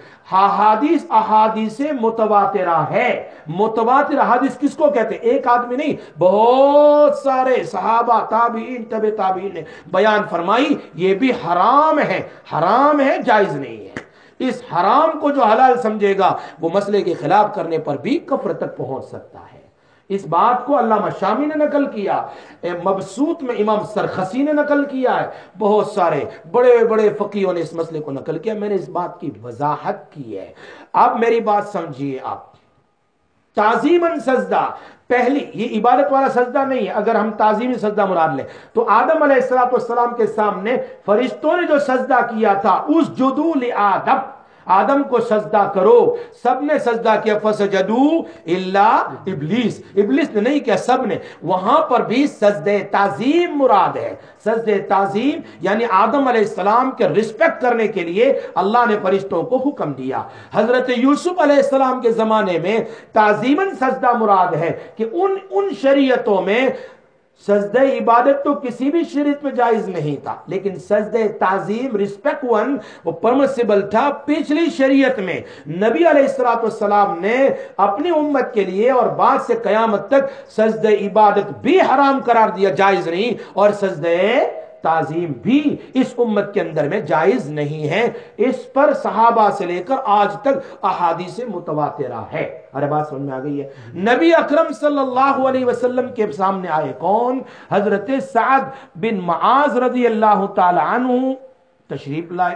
احادیث متواترہ ہے۔ متواتر احادیث کس کو کہتے ہیں؟ ایک آدمی نہیں، بہت سارے صحابہ، تابعین، تبع تابعین نے بیان فرمائی یہ بھی حرام ہے، جائز نہیں ہے۔ اس حرام کو جو حلال سمجھے گا وہ مسئلے کے خلاف کرنے پر بھی کفر تک پہنچ سکتا ہے۔ اس بات کو علامہ شامی نے نقل کیا، مبسوط میں امام سرخسی نے نقل کیا ہے، بہت سارے بڑے بڑے فقیوں نے اس مسئلے کو نقل کیا، میں نے اس بات کی وضاحت کی ہے۔ اب میری بات سمجھیے آپ، تعظیماً سجدہ، پہلی یہ عبادت والا سجدہ نہیں ہے، اگر ہم تعظیمی سجدہ مراد لیں تو آدم علیہ السلام کے سامنے فرشتوں نے جو سجدہ کیا تھا، اسجدوا لآدم، آدم کو سجدہ کرو، سب نے سجدہ کیا، فسجدوا الا ابلیس، ابلیس نے نہیں کیا، سب نے۔ وہاں پر بھی سجدہ تعظیم مراد ہے، سجدہ تعظیم یعنی آدم علیہ السلام کے رسپیکٹ کرنے کے لیے اللہ نے فرشتوں کو حکم دیا۔ حضرت یوسف علیہ السلام کے زمانے میں تعظیماً سجدہ مراد ہے کہ ان شریعتوں میں سجدہ عبادت تو کسی بھی شریعت میں جائز نہیں تھا، لیکن سجدہ تعظیم رسپیکٹ وہ پرمسیبل تھا پچھلی شریعت میں۔ نبی علیہ السلام نے اپنی امت کے لیے اور بعد سے قیامت تک سجدہ عبادت بھی حرام قرار دیا، جائز نہیں، اور سجدہ تعظیم بھی اس امت کے اندر میں جائز نہیں ہے۔ اس پر صحابہ سے لے کر آج تک احادیث متواترہ ہے۔ ارے بات سمجھ میں آ گئی ہے؟ نبی اکرم صلی اللہ علیہ وسلم کے سامنے آئے کون؟ حضرت سعد بن معاذ رضی اللہ تعالی عنہ تشریف لائے،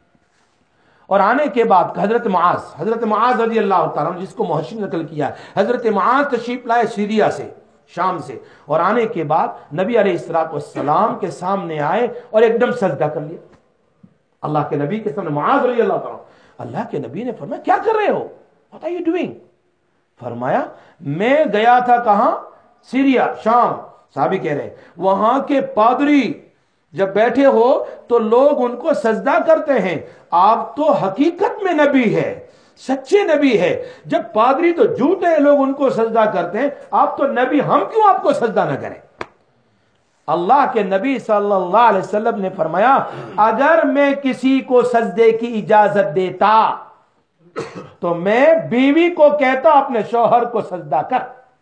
اور آنے کے بعد حضرت معاذ رضی اللہ تعالیٰ عنہ، جس کو محشی نقل کیا ہے، حضرت معاذ تشریف لائے سیریا سے، شام سے، اور آنے کے بعد نبی علیہ السلام کے سامنے آئے اور ایک دم سجدہ کر لیا اللہ کے نبی کے سامنے۔ معاذ رضی اللہ تعالیٰ، اللہ کے نبی نے فرمایا کیا کر رہے ہو؟ What are you doing؟ فرمایا میں گیا تھا کہاں؟ سیریا، شام۔ صحابی کہہ رہے ہیں وہاں کے پادری جب بیٹھے ہو تو لوگ ان کو سجدہ کرتے ہیں، آپ تو حقیقت میں نبی ہے، سچے نبی ہے، جب پادری تو جھوٹے لوگ ان کو سجدہ کرتے ہیں، آپ تو نبی، ہم کیوں آپ کو سجدہ نہ کریں؟ اللہ کے نبی صلی اللہ علیہ وسلم نے فرمایا اگر میں کسی کو سجدے کی اجازت دیتا تو میں بیوی کو کہتا اپنے شوہر کو سجدہ کر،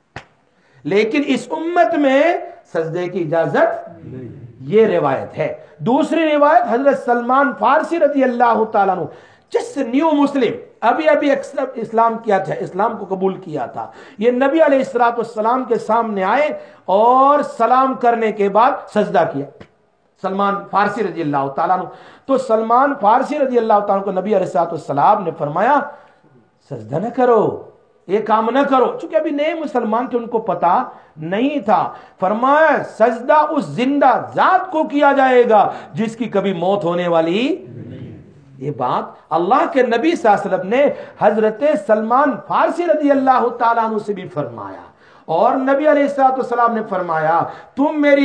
لیکن اس امت میں سجدے کی اجازت نہیں۔ یہ روایت ہے۔ دوسری روایت حضرت سلمان فارسی رضی اللہ تعالیٰ عنہ، جس نیو مسلم ابھی اسلام کیا تھا، اسلام کو قبول کیا تھا، یہ نبی علیہ السلام کے سامنے آئے اور سلام کرنے کے بعد سجدہ کیا، سلمان فارسی رضی اللہ تعالیٰ عنہ۔ تو سلمان فارسی رضی اللہ تعالیٰ عنہ کو نبی علیہ السلام نے فرمایا سجدہ نہ کرو، یہ کام نہ کرو، چونکہ ابھی نئے مسلمان تھے، ان کو پتا نہیں تھا۔ فرمایا سجدہ اس زندہ ذات کو کیا جائے گا جس کی کبھی موت ہونے والی نہیں۔ یہ بات اللہ کے نبی صلی اللہ علیہ وسلم نے حضرت سلمان فارسی رضی اللہ تعالیٰ عنہ سے بھی فرمایا، اور نبی علیہ السلام نے فرمایا تم میری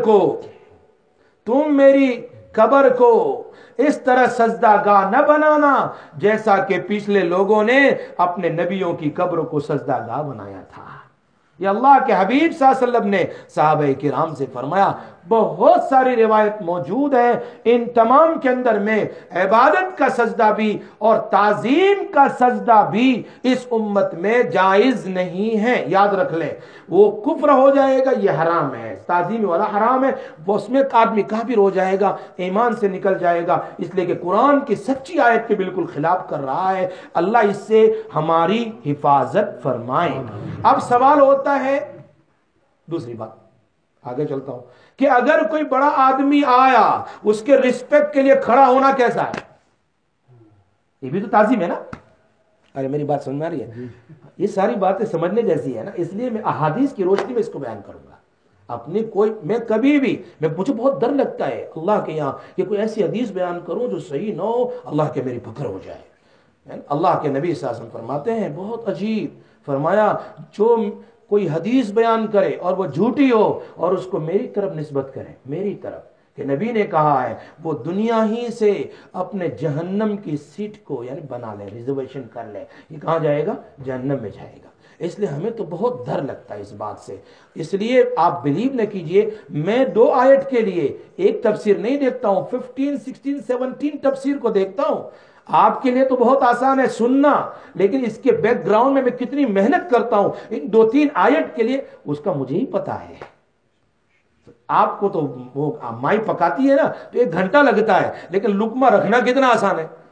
قبر کو اس طرح سجدہ گاہ نہ بنانا جیسا کہ پچھلے لوگوں نے اپنے نبیوں کی قبروں کو سجدہ گاہ بنایا تھا۔ یہ اللہ کے حبیب صلی اللہ علیہ وسلم نے صحابہ کرام سے فرمایا۔ بہت ساری روایت موجود ہے، ان تمام کے اندر میں عبادت کا سجدہ بھی اور تعظیم کا سجدہ بھی اس امت میں جائز نہیں ہے۔ یاد رکھ لیں، وہ کفر ہو جائے گا، یہ حرام ہے، تعظیم والا حرام ہے، وہ اس میں آدمی کافر ہو جائے گا، ایمان سے نکل جائے گا، اس لیے کہ قرآن کی سچی آیت کے بالکل خلاف کر رہا ہے۔ اللہ اس سے ہماری حفاظت فرمائے۔ اب سوال ہوتا ہے، دوسری بات آگے چلتا ہوں، کہ اگر کوئی بڑا آدمی آیا اس کے رسپیکٹ کے لیے کھڑا ہونا کیسا ہے؟ یہ بھی تو تعظیم ہے نا؟ ارے میری بات سمجھ میں آ رہی ہے؟ یہ ساری باتیں سمجھنے جیسی ہے نا، اس لیے میں احادیث کی روشنی میں اس کو بیان کروں گا۔ اپنی میں کبھی بھی مجھے بہت ڈر لگتا ہے اللہ کے یہاں کہ کوئی ایسی حدیث بیان کروں جو صحیح نہ ہو، اللہ کے میری پکڑ ہو جائے۔ اللہ کے نبی صلی اللہ علیہ وسلم فرماتے ہیں بہت عجیب، فرمایا جو کوئی حدیث بیان کرے اور وہ جھوٹی ہو اور اس کو میری طرف نسبت کرے، میری طرف، کہ نبی نے کہا ہے وہ دنیا ہی سے اپنے جہنم کی سیٹ کو یعنی بنا لے، ریزرویشن کر لے، یہ کہاں جائے گا؟ جہنم میں جائے گا۔ اس لیے ہمیں تو بہت ڈر لگتا ہے اس بات سے۔ اس لیے آپ بلیو نہ کیجئے، میں 2 آیت کے لیے ایک تفسیر نہیں دیکھتا ہوں، 15 16 17 تفسیر کو دیکھتا ہوں۔ آپ کے لیے تو بہت آسان ہے سننا، لیکن اس کے بیک گراؤنڈ میں کتنی محنت کرتا ہوں ان 2-3 آیت کے لیے، اس کا مجھے ہی پتا ہے۔ آپ کو تو وہ مائی پکاتی ہے نا تو 1 گھنٹہ لگتا ہے، لیکن لقمہ رکھنا کتنا آسان ہے۔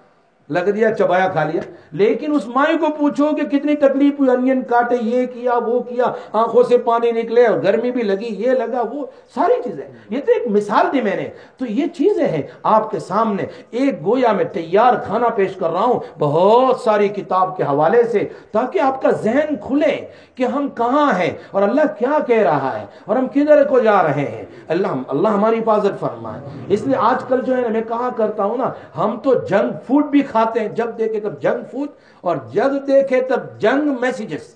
لگ دیا چبایا کھا لیا. لیکن اس مائی کو پوچھو کہ کتنی تکلیف ہوئی, انین کاٹے, یہ کیا وہ کیا, آنکھوں سے پانی نکلے اور گرمی بھی لگی, یہ لگا وہ ساری چیزیں. یہ تو ایک مثال دی میں نے. تو یہ چیزیں ہیں آپ کے سامنے, ایک گویا میں تیار کھانا پیش کر رہا ہوں بہت ساری کتاب کے حوالے سے, تاکہ آپ کا ذہن کھلے کہ ہم کہاں ہیں اور اللہ کیا کہہ رہا ہے اور ہم کدھر کو جا رہے ہیں. اللہ ہماری حفاظت فرمائے. اس لیے آج کل جو ہے میں کہا کرتا ہوں نا, ہم تو جنک فوڈ بھی کھاتے ہیں, جب دیکھے تب جنک فوڈ اور جب دیکھے تب جنگ میسیجز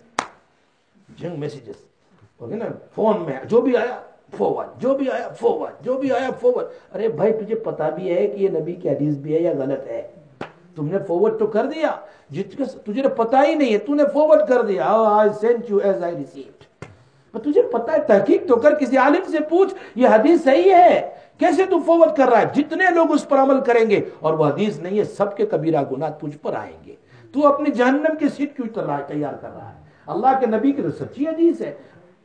نا فون میں جو بھی آیا فورورڈ, جو بھی آیا فورورڈ, جو بھی آیا فورورڈ. ارے بھائی تجھے پتا بھی ہے کہ یہ نبی کی حدیث بھی ہے یا غلط ہے, تم نے فورورڈ تو کر دیا, تجھے پتا ہی نہیں ہے, تو نے فورورڈ کر دیا. I sent you as I received. تجھے پتا ہے, تحقیق تو کر, کسی عالم سے پوچھ یہ حدیث صحیح ہے, کیسے تو فورورڈ کر رہا ہے. جتنے لوگ اس پر عمل کریں گے اور وہ حدیث نہیں ہے, سب کے کبیرہ گناہ تجھ پر آئیں گے. تو اپنی جہنم کی سیٹ کیوں تیار کر رہا ہے؟ اللہ کے نبی کی تو سچی حدیث ہے,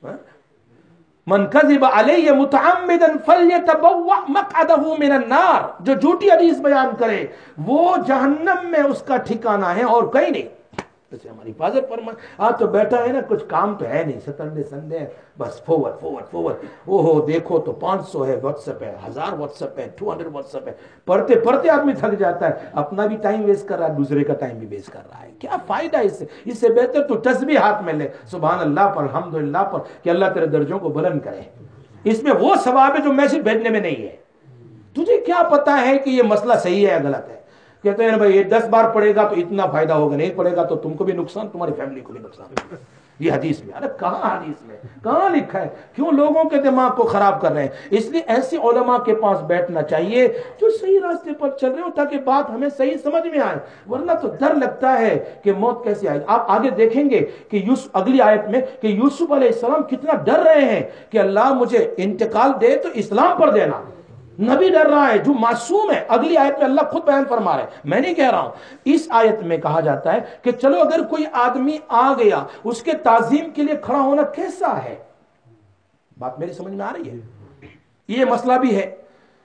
من کذب علی متعمدا فلیتبوأ مقعدہ من النار. جو جھوٹی حدیث بیان کرے وہ جہنم میں اس کا ٹھکانہ ہے اور کہیں نہیں. اسے ہماری حفاظت فرمائے. آج تو بیٹھا ہے نا, کچھ کام تو ہے نہیں, سیٹرڈے سنڈے بس فورورڈ. اوہو دیکھو تو 500 ہے واٹس ایپ ہے, 1000 واٹس ایپ ہے, 200 واٹس ایپ ہے. پڑھتے آدمی تھک جاتا ہے, اپنا بھی ٹائم ویسٹ کر رہا ہے, دوسرے کا ٹائم بھی ویسٹ کر رہا ہے. کیا فائدہ اس سے؟ اس سے بہتر تو تسبیح ہاتھ میں لے, سبحان اللہ پر, الحمدللہ پر, کہ اللہ تیرے درجوں کو بلند کرے. اس میں وہ ثواب ہے جو میسج بھیجنے میں نہیں ہے. تجھے کیا پتا ہے کہ یہ مسئلہ صحیح ہے یا غلط ہے؟ کہتے ہیں بھائی یہ 10 بار پڑھے گا تو اتنا فائدہ ہوگا, نہیں پڑھے گا تو تم کو بھی نقصان, تمہاری فیملی کو بھی نقصان. یہ حدیث میں, ارے کہاں حدیث میں, کہاں لکھا ہے؟ کیوں لوگوں کے دماغ کو خراب کر رہے ہیں؟ اس لیے ایسے علماء کے پاس بیٹھنا چاہیے جو صحیح راستے پر چل رہے ہو, تاکہ بات ہمیں صحیح سمجھ میں آئے. ورنہ تو ڈر لگتا ہے کہ موت کیسے آئے. آپ آگے دیکھیں گے کہ اگلی آیت میں کہ یوسف علیہ السلام کتنا ڈر رہے ہیں کہ اللہ مجھے انتقال دے تو اسلام پر دینا. نبی ڈر رہا ہے جو معصوم ہے. اگلی آیت میں اللہ خود بیان فرما رہے ہیں, میں نہیں کہہ رہا ہوں. اس آیت میں کہا جاتا ہے کہ چلو اگر کوئی آدمی آ گیا, اس کے تعظیم کے لیے کھڑا ہونا کیسا ہے؟ بات میری سمجھ میں آ رہی ہے؟ یہ مسئلہ بھی ہے.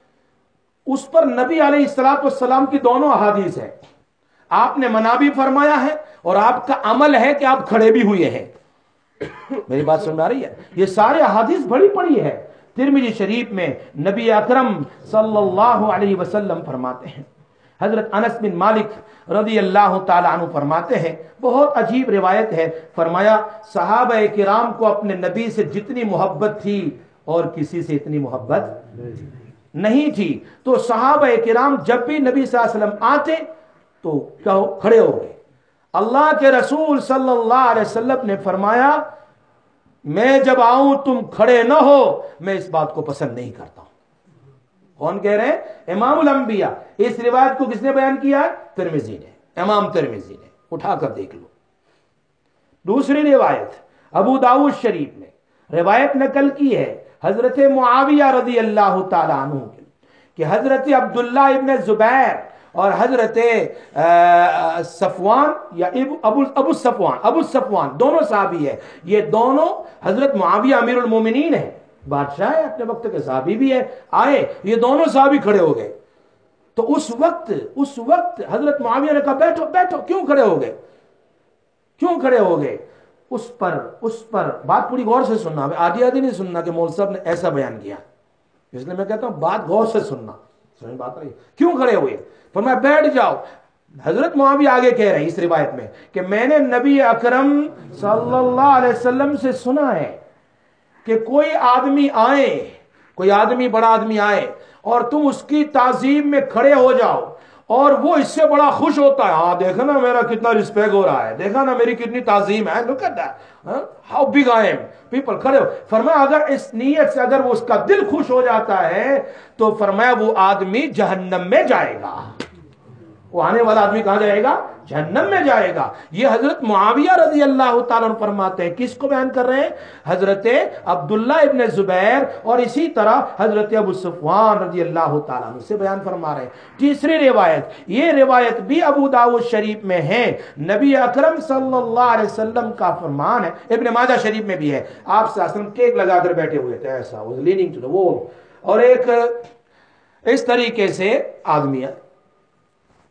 اس پر نبی علیہ السلام کی دونوں احادیث ہیں. آپ نے منع بھی فرمایا ہے اور آپ کا عمل ہے کہ آپ کھڑے بھی ہوئے ہیں. میری بات سمجھ میں آ رہی ہے؟ یہ سارے احادیث بڑی پڑی ہے. ترمذی شریف میں نبی اکرم صلی اللہ علیہ وسلم فرماتے ہیں, حضرت انس بن مالک رضی اللہ تعالی عنہ فرماتے ہیں, بہت عجیب روایت ہے, فرمایا صحابہ کرام کو اپنے نبی سے جتنی محبت تھی اور کسی سے اتنی محبت نہیں تھی. تو صحابہ کرام جب بھی نبی صلی اللہ علیہ وسلم آتے تو کھڑے ہو گئے. اللہ کے رسول صلی اللہ علیہ وسلم نے فرمایا میں جب آؤں تم کھڑے نہ ہو, میں اس بات کو پسند نہیں کرتا ہوں. کون کہہ رہے ہیں؟ امام الانبیاء. اس روایت کو کس نے بیان کیا ہے؟ ترمذی نے, امام ترمذی نے. اٹھا کر دیکھ لو. دوسری روایت ابو داؤد شریف میں روایت نقل کی ہے حضرت معاویہ رضی اللہ تعالی عنہ کہ حضرت عبداللہ ابن زبیر اور حضرت صفوان یا ابو صفوان دونوں صحابی ہے. یہ دونوں حضرت معاویہ امیر المومنین ہیں, بادشاہ ہے, اپنے وقت کے صحابی بھی ہے, آئے یہ دونوں صحابی کھڑے ہو گئے. تو اس وقت حضرت معاویہ نے کہا بیٹھو. کیوں کھڑے ہو گئے؟ اس پر بات پوری غور سے سننا, آدھی نہیں سننا کہ مولوی صاحب نے ایسا بیان کیا. اس لیے میں کہتا ہوں بات غور سے سننا. سمجھ بات رہی؟ کیوں کھڑے ہوئے؟ فرمایا بیٹھ جاؤ. حضرت معاویہ آگے کہہ رہے ہیں اس روایت میں کہ میں نے نبی اکرم صلی اللہ علیہ وسلم سے سنا ہے کہ کوئی آدمی بڑا آدمی آئے اور تم اس کی تعظیم میں کھڑے ہو جاؤ اور وہ اس سے بڑا خوش ہوتا ہے, ہاں دیکھا نا میرا کتنا رسپیکٹ ہو رہا ہے, دیکھا نا میری کتنی تعظیم ہے, look at that, how big I am, people کھڑے ہو. فرمایا اگر اس نیت سے اگر وہ اس کا دل خوش ہو جاتا ہے تو فرمایا وہ آدمی جہنم میں جائے گا. وہ آنے والا آدمی کہاں جائے گا؟ جہنم میں جائے گا. یہ حضرت معاویہ رضی اللہ تعالیٰ عنہ فرماتے ہیں. کس کو بیان کر رہے ہیں؟ حضرت عبداللہ ابن زبیر اور اسی طرح حضرت ابو صفوان رضی اللہ تعالیٰ عنہ سے بیان فرما رہے ہیں. تیسری روایت, یہ روایت بھی ابو داؤد شریف میں ہے, نبی اکرم صلی اللہ علیہ وسلم کا فرمان ہے. ابن ماجہ شریف میں بھی ہے. آپ صلی اللہ علیہ وسلم کیک لگا کر بیٹھے ہوئے تھے, ایسا was leaning to the wall, اور ایک اس طریقے سے آدمی ہے.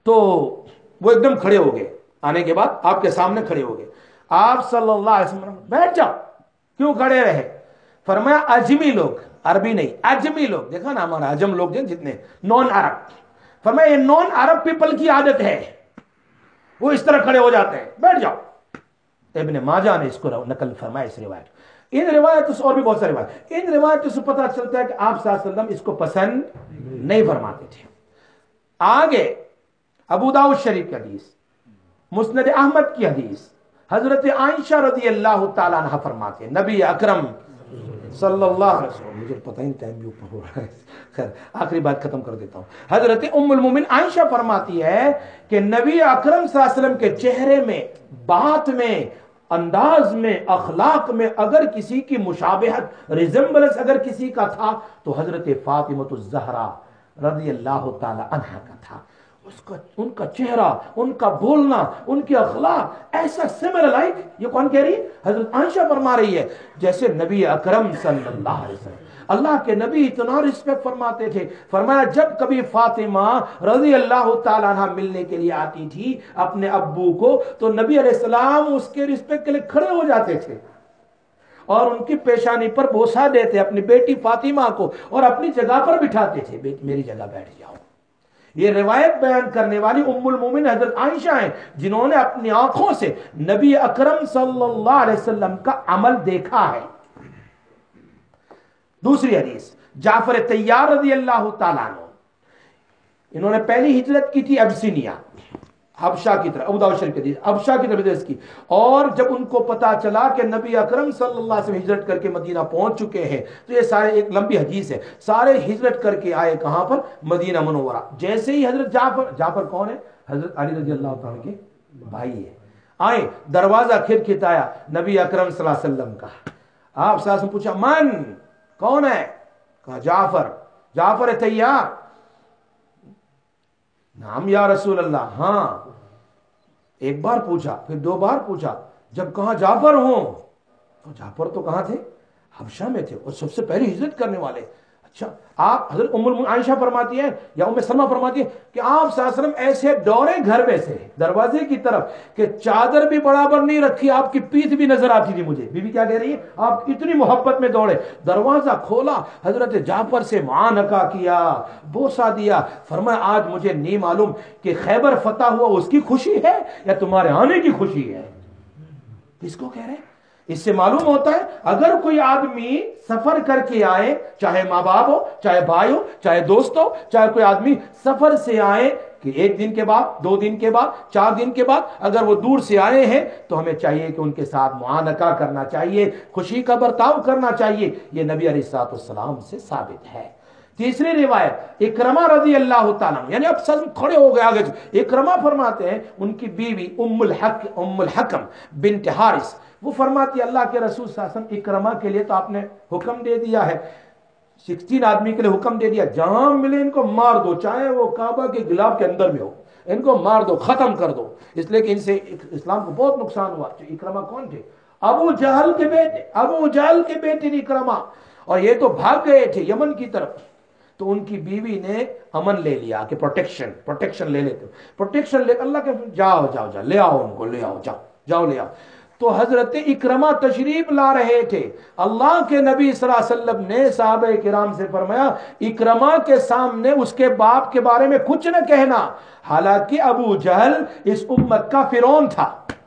تو وہ ایک دم کھڑے ہو گئے، آنے کے بعد آپ کے سامنے کھڑے ہو گئے. آپ صلی اللہ علیہ وسلم بیٹھ جاؤ. کیوں کھڑے رہے؟ فرمایا اجمی لوگ، عربی نہیں اجمی لوگ، دیکھا نا ہمارا اجم لوگ جتنے نان عرب، فرمایا یہ نان عرب پیپل کی عادت ہے، وہ اس طرح کھڑے ہو جاتے ہیں، بیٹھ جاؤ. ابن ماجہ نے اس کو نقل فرمایا اس روایت. ان روایتوں سے اور بھی بہت ساری روایت، ان روایتوں سے پتہ چلتا ہے کہ آپ صلی اللہ علیہ وسلم اس کو پسند نہیں فرماتے تھے. آگے ابو داؤد شریف کی حدیث، مسند احمد کی حدیث، حضرت عائشہ رضی اللہ تعالیٰ عنہ فرماتے ہیں نبی اکرم صلی اللہ علیہ وسلم، مجھے پتہ نہیں ٹائم بھی اوپر ہو رہا ہے، خیر آخری بات ختم کر دیتا ہوں. حضرت ام المومن عائشہ فرماتی ہے کہ نبی اکرم صلی اللہ علیہ وسلم کے چہرے میں، بات میں، انداز میں، اخلاق میں اگر کسی کی مشابہت، ریزمبلنس اگر کسی کا تھا تو حضرت فاطمہ الزہرا رضی اللہ تعالی عنہا کا تھا. ان کا چہرہ، ان کا بولنا، ان کے اخلاق ایسا سمر لائک، یہ کون کہہ رہی ہے؟ حضرت عائشہ فرما رہی ہے جیسے نبی اکرم صلی اللہ علیہ وسلم، اللہ کے نبی اتنا رسپیکٹ فرماتے تھے. فرمایا جب کبھی فاطمہ رضی اللہ تعالیٰ عنہ ملنے کے لیے آتی تھی اپنے ابو کو، تو نبی علیہ السلام اس کے رسپیکٹ کے لیے کھڑے ہو جاتے تھے اور ان کی پیشانی پر بوسہ دیتے اپنی بیٹی فاطمہ کو اور اپنی جگہ پر بٹھاتے تھے، بیٹی میری جگہ بیٹھ جاؤ. یہ روایت بیان کرنے والی ام المومن حضرت عائشہ ہیں جنہوں نے اپنی آنکھوں سے نبی اکرم صلی اللہ علیہ وسلم کا عمل دیکھا ہے. دوسری حدیث جعفر طیار رضی اللہ تعالیٰ عنہ، انہوں نے پہلی ہجرت کی تھی ابسینیا، حبشہ کی طرف، ابو داؤد شریف کی حدیث، حبشہ کی طرف ہجرت کی. اور جب ان کو پتا چلا کہ نبی اکرم صلی اللہ علیہ وسلم ہجرت کر کے مدینہ پہنچ چکے ہیں، تو یہ سارے، ایک لمبی حدیث ہے، سارے ہجرت کر کے آئے کہاں پر؟ مدینہ منورہ. جیسے ہی حضرت جعفر کون ہے؟ حضرت علی رضی اللہ تعالیٰ کے بھائی ہے. آئے، دروازہ کھٹکھٹایا نبی اکرم صلی اللہ علیہ وسلم کا. آپ صلی اللہ علیہ وسلم پوچھا من، کون ہے؟ کہا جعفر طیار. نام یا رسول اللہ. ہاں. ایک بار پوچھا، پھر دو بار پوچھا، جب کہا جعفر ہوں، تو جعفر تو کہاں تھے؟ حبشہ میں تھے، اور سب سے پہلے ہجرت کرنے والے. اچھا، آپ حضرت ام المؤمنین عائشہ فرماتی ہے یا ام سلمہ فرماتی ہے کہ آپ صلی اللہ علیہ وسلم ایسے دوڑے گھر میں سے دروازے کی طرف کہ چادر بھی برابر نہیں رکھی، آپ کی پیٹھ بھی نظر آتی تھی مجھے. بی بی کیا کہہ رہی ہے؟ آپ اتنی محبت میں دوڑے، دروازہ کھولا، حضرت جعفر سے معانقہ کیا، بوسہ دیا. فرمایا آج مجھے نہیں معلوم کہ خیبر فتح ہوا اس کی خوشی ہے یا تمہارے آنے کی خوشی ہے. کس کو کہہ رہے ہیں؟ اس سے معلوم ہوتا ہے اگر کوئی آدمی سفر کر کے آئے، چاہے ماں باپ ہو، چاہے بھائی ہو، چاہے دوست ہو، چاہے کوئی آدمی سفر سے آئے کہ ایک دن کے بعد، دو دن کے بعد، 4 دن کے بعد اگر وہ دور سے آئے ہیں تو ہمیں چاہیے کہ ان کے ساتھ معانقہ کرنا چاہیے، خوشی کا برتاؤ کرنا چاہیے. یہ نبی علیہ الصلوۃ والسلام سے ثابت ہے. تیسری روایت اکرمہ رضی اللہ تعالیٰ، یعنی اب سب کھڑے ہو گئے آگے. اکرمہ فرماتے ہیں ان کی بیوی ام الحکم بنت حارث، وہ فرماتی اللہ کے رسول صلی اللہ علیہ وسلم اکرمہ کے لیے تو آپ نے حکم دے دیا ہے، 16 آدمی کے لیے حکم دے دیا، جہاں ملے ان کو مار دو، چاہے وہ کعبہ کے گلاب کے اندر میں ہو، ان کو مار دو، ختم کر دو. اس لیے کہ ان سے اسلام کو بہت نقصان ہوا. اکرمہ کون تھے؟ ابو جہل کے بیٹے نے اکرمہ، اور یہ تو بھاگ گئے تھے یمن کی طرف. تو ان کی بیوی نے امن لے لیا کہ پروٹیکشن لے لیتے، پروٹیکشن لے اللہ کے جاؤ لے آؤ ان کو، لے آؤ، جاؤ لے آؤ. تو حضرت اکرمہ تشریف لا رہے تھے. اللہ کے نبی صلی اللہ علیہ وسلم نے صحابہ کرام سے فرمایا اکرمہ کے سامنے اس کے باپ کے بارے میں کچھ نہ کہنا. حالانکہ ابو جہل اس امت کا فرعون تھا.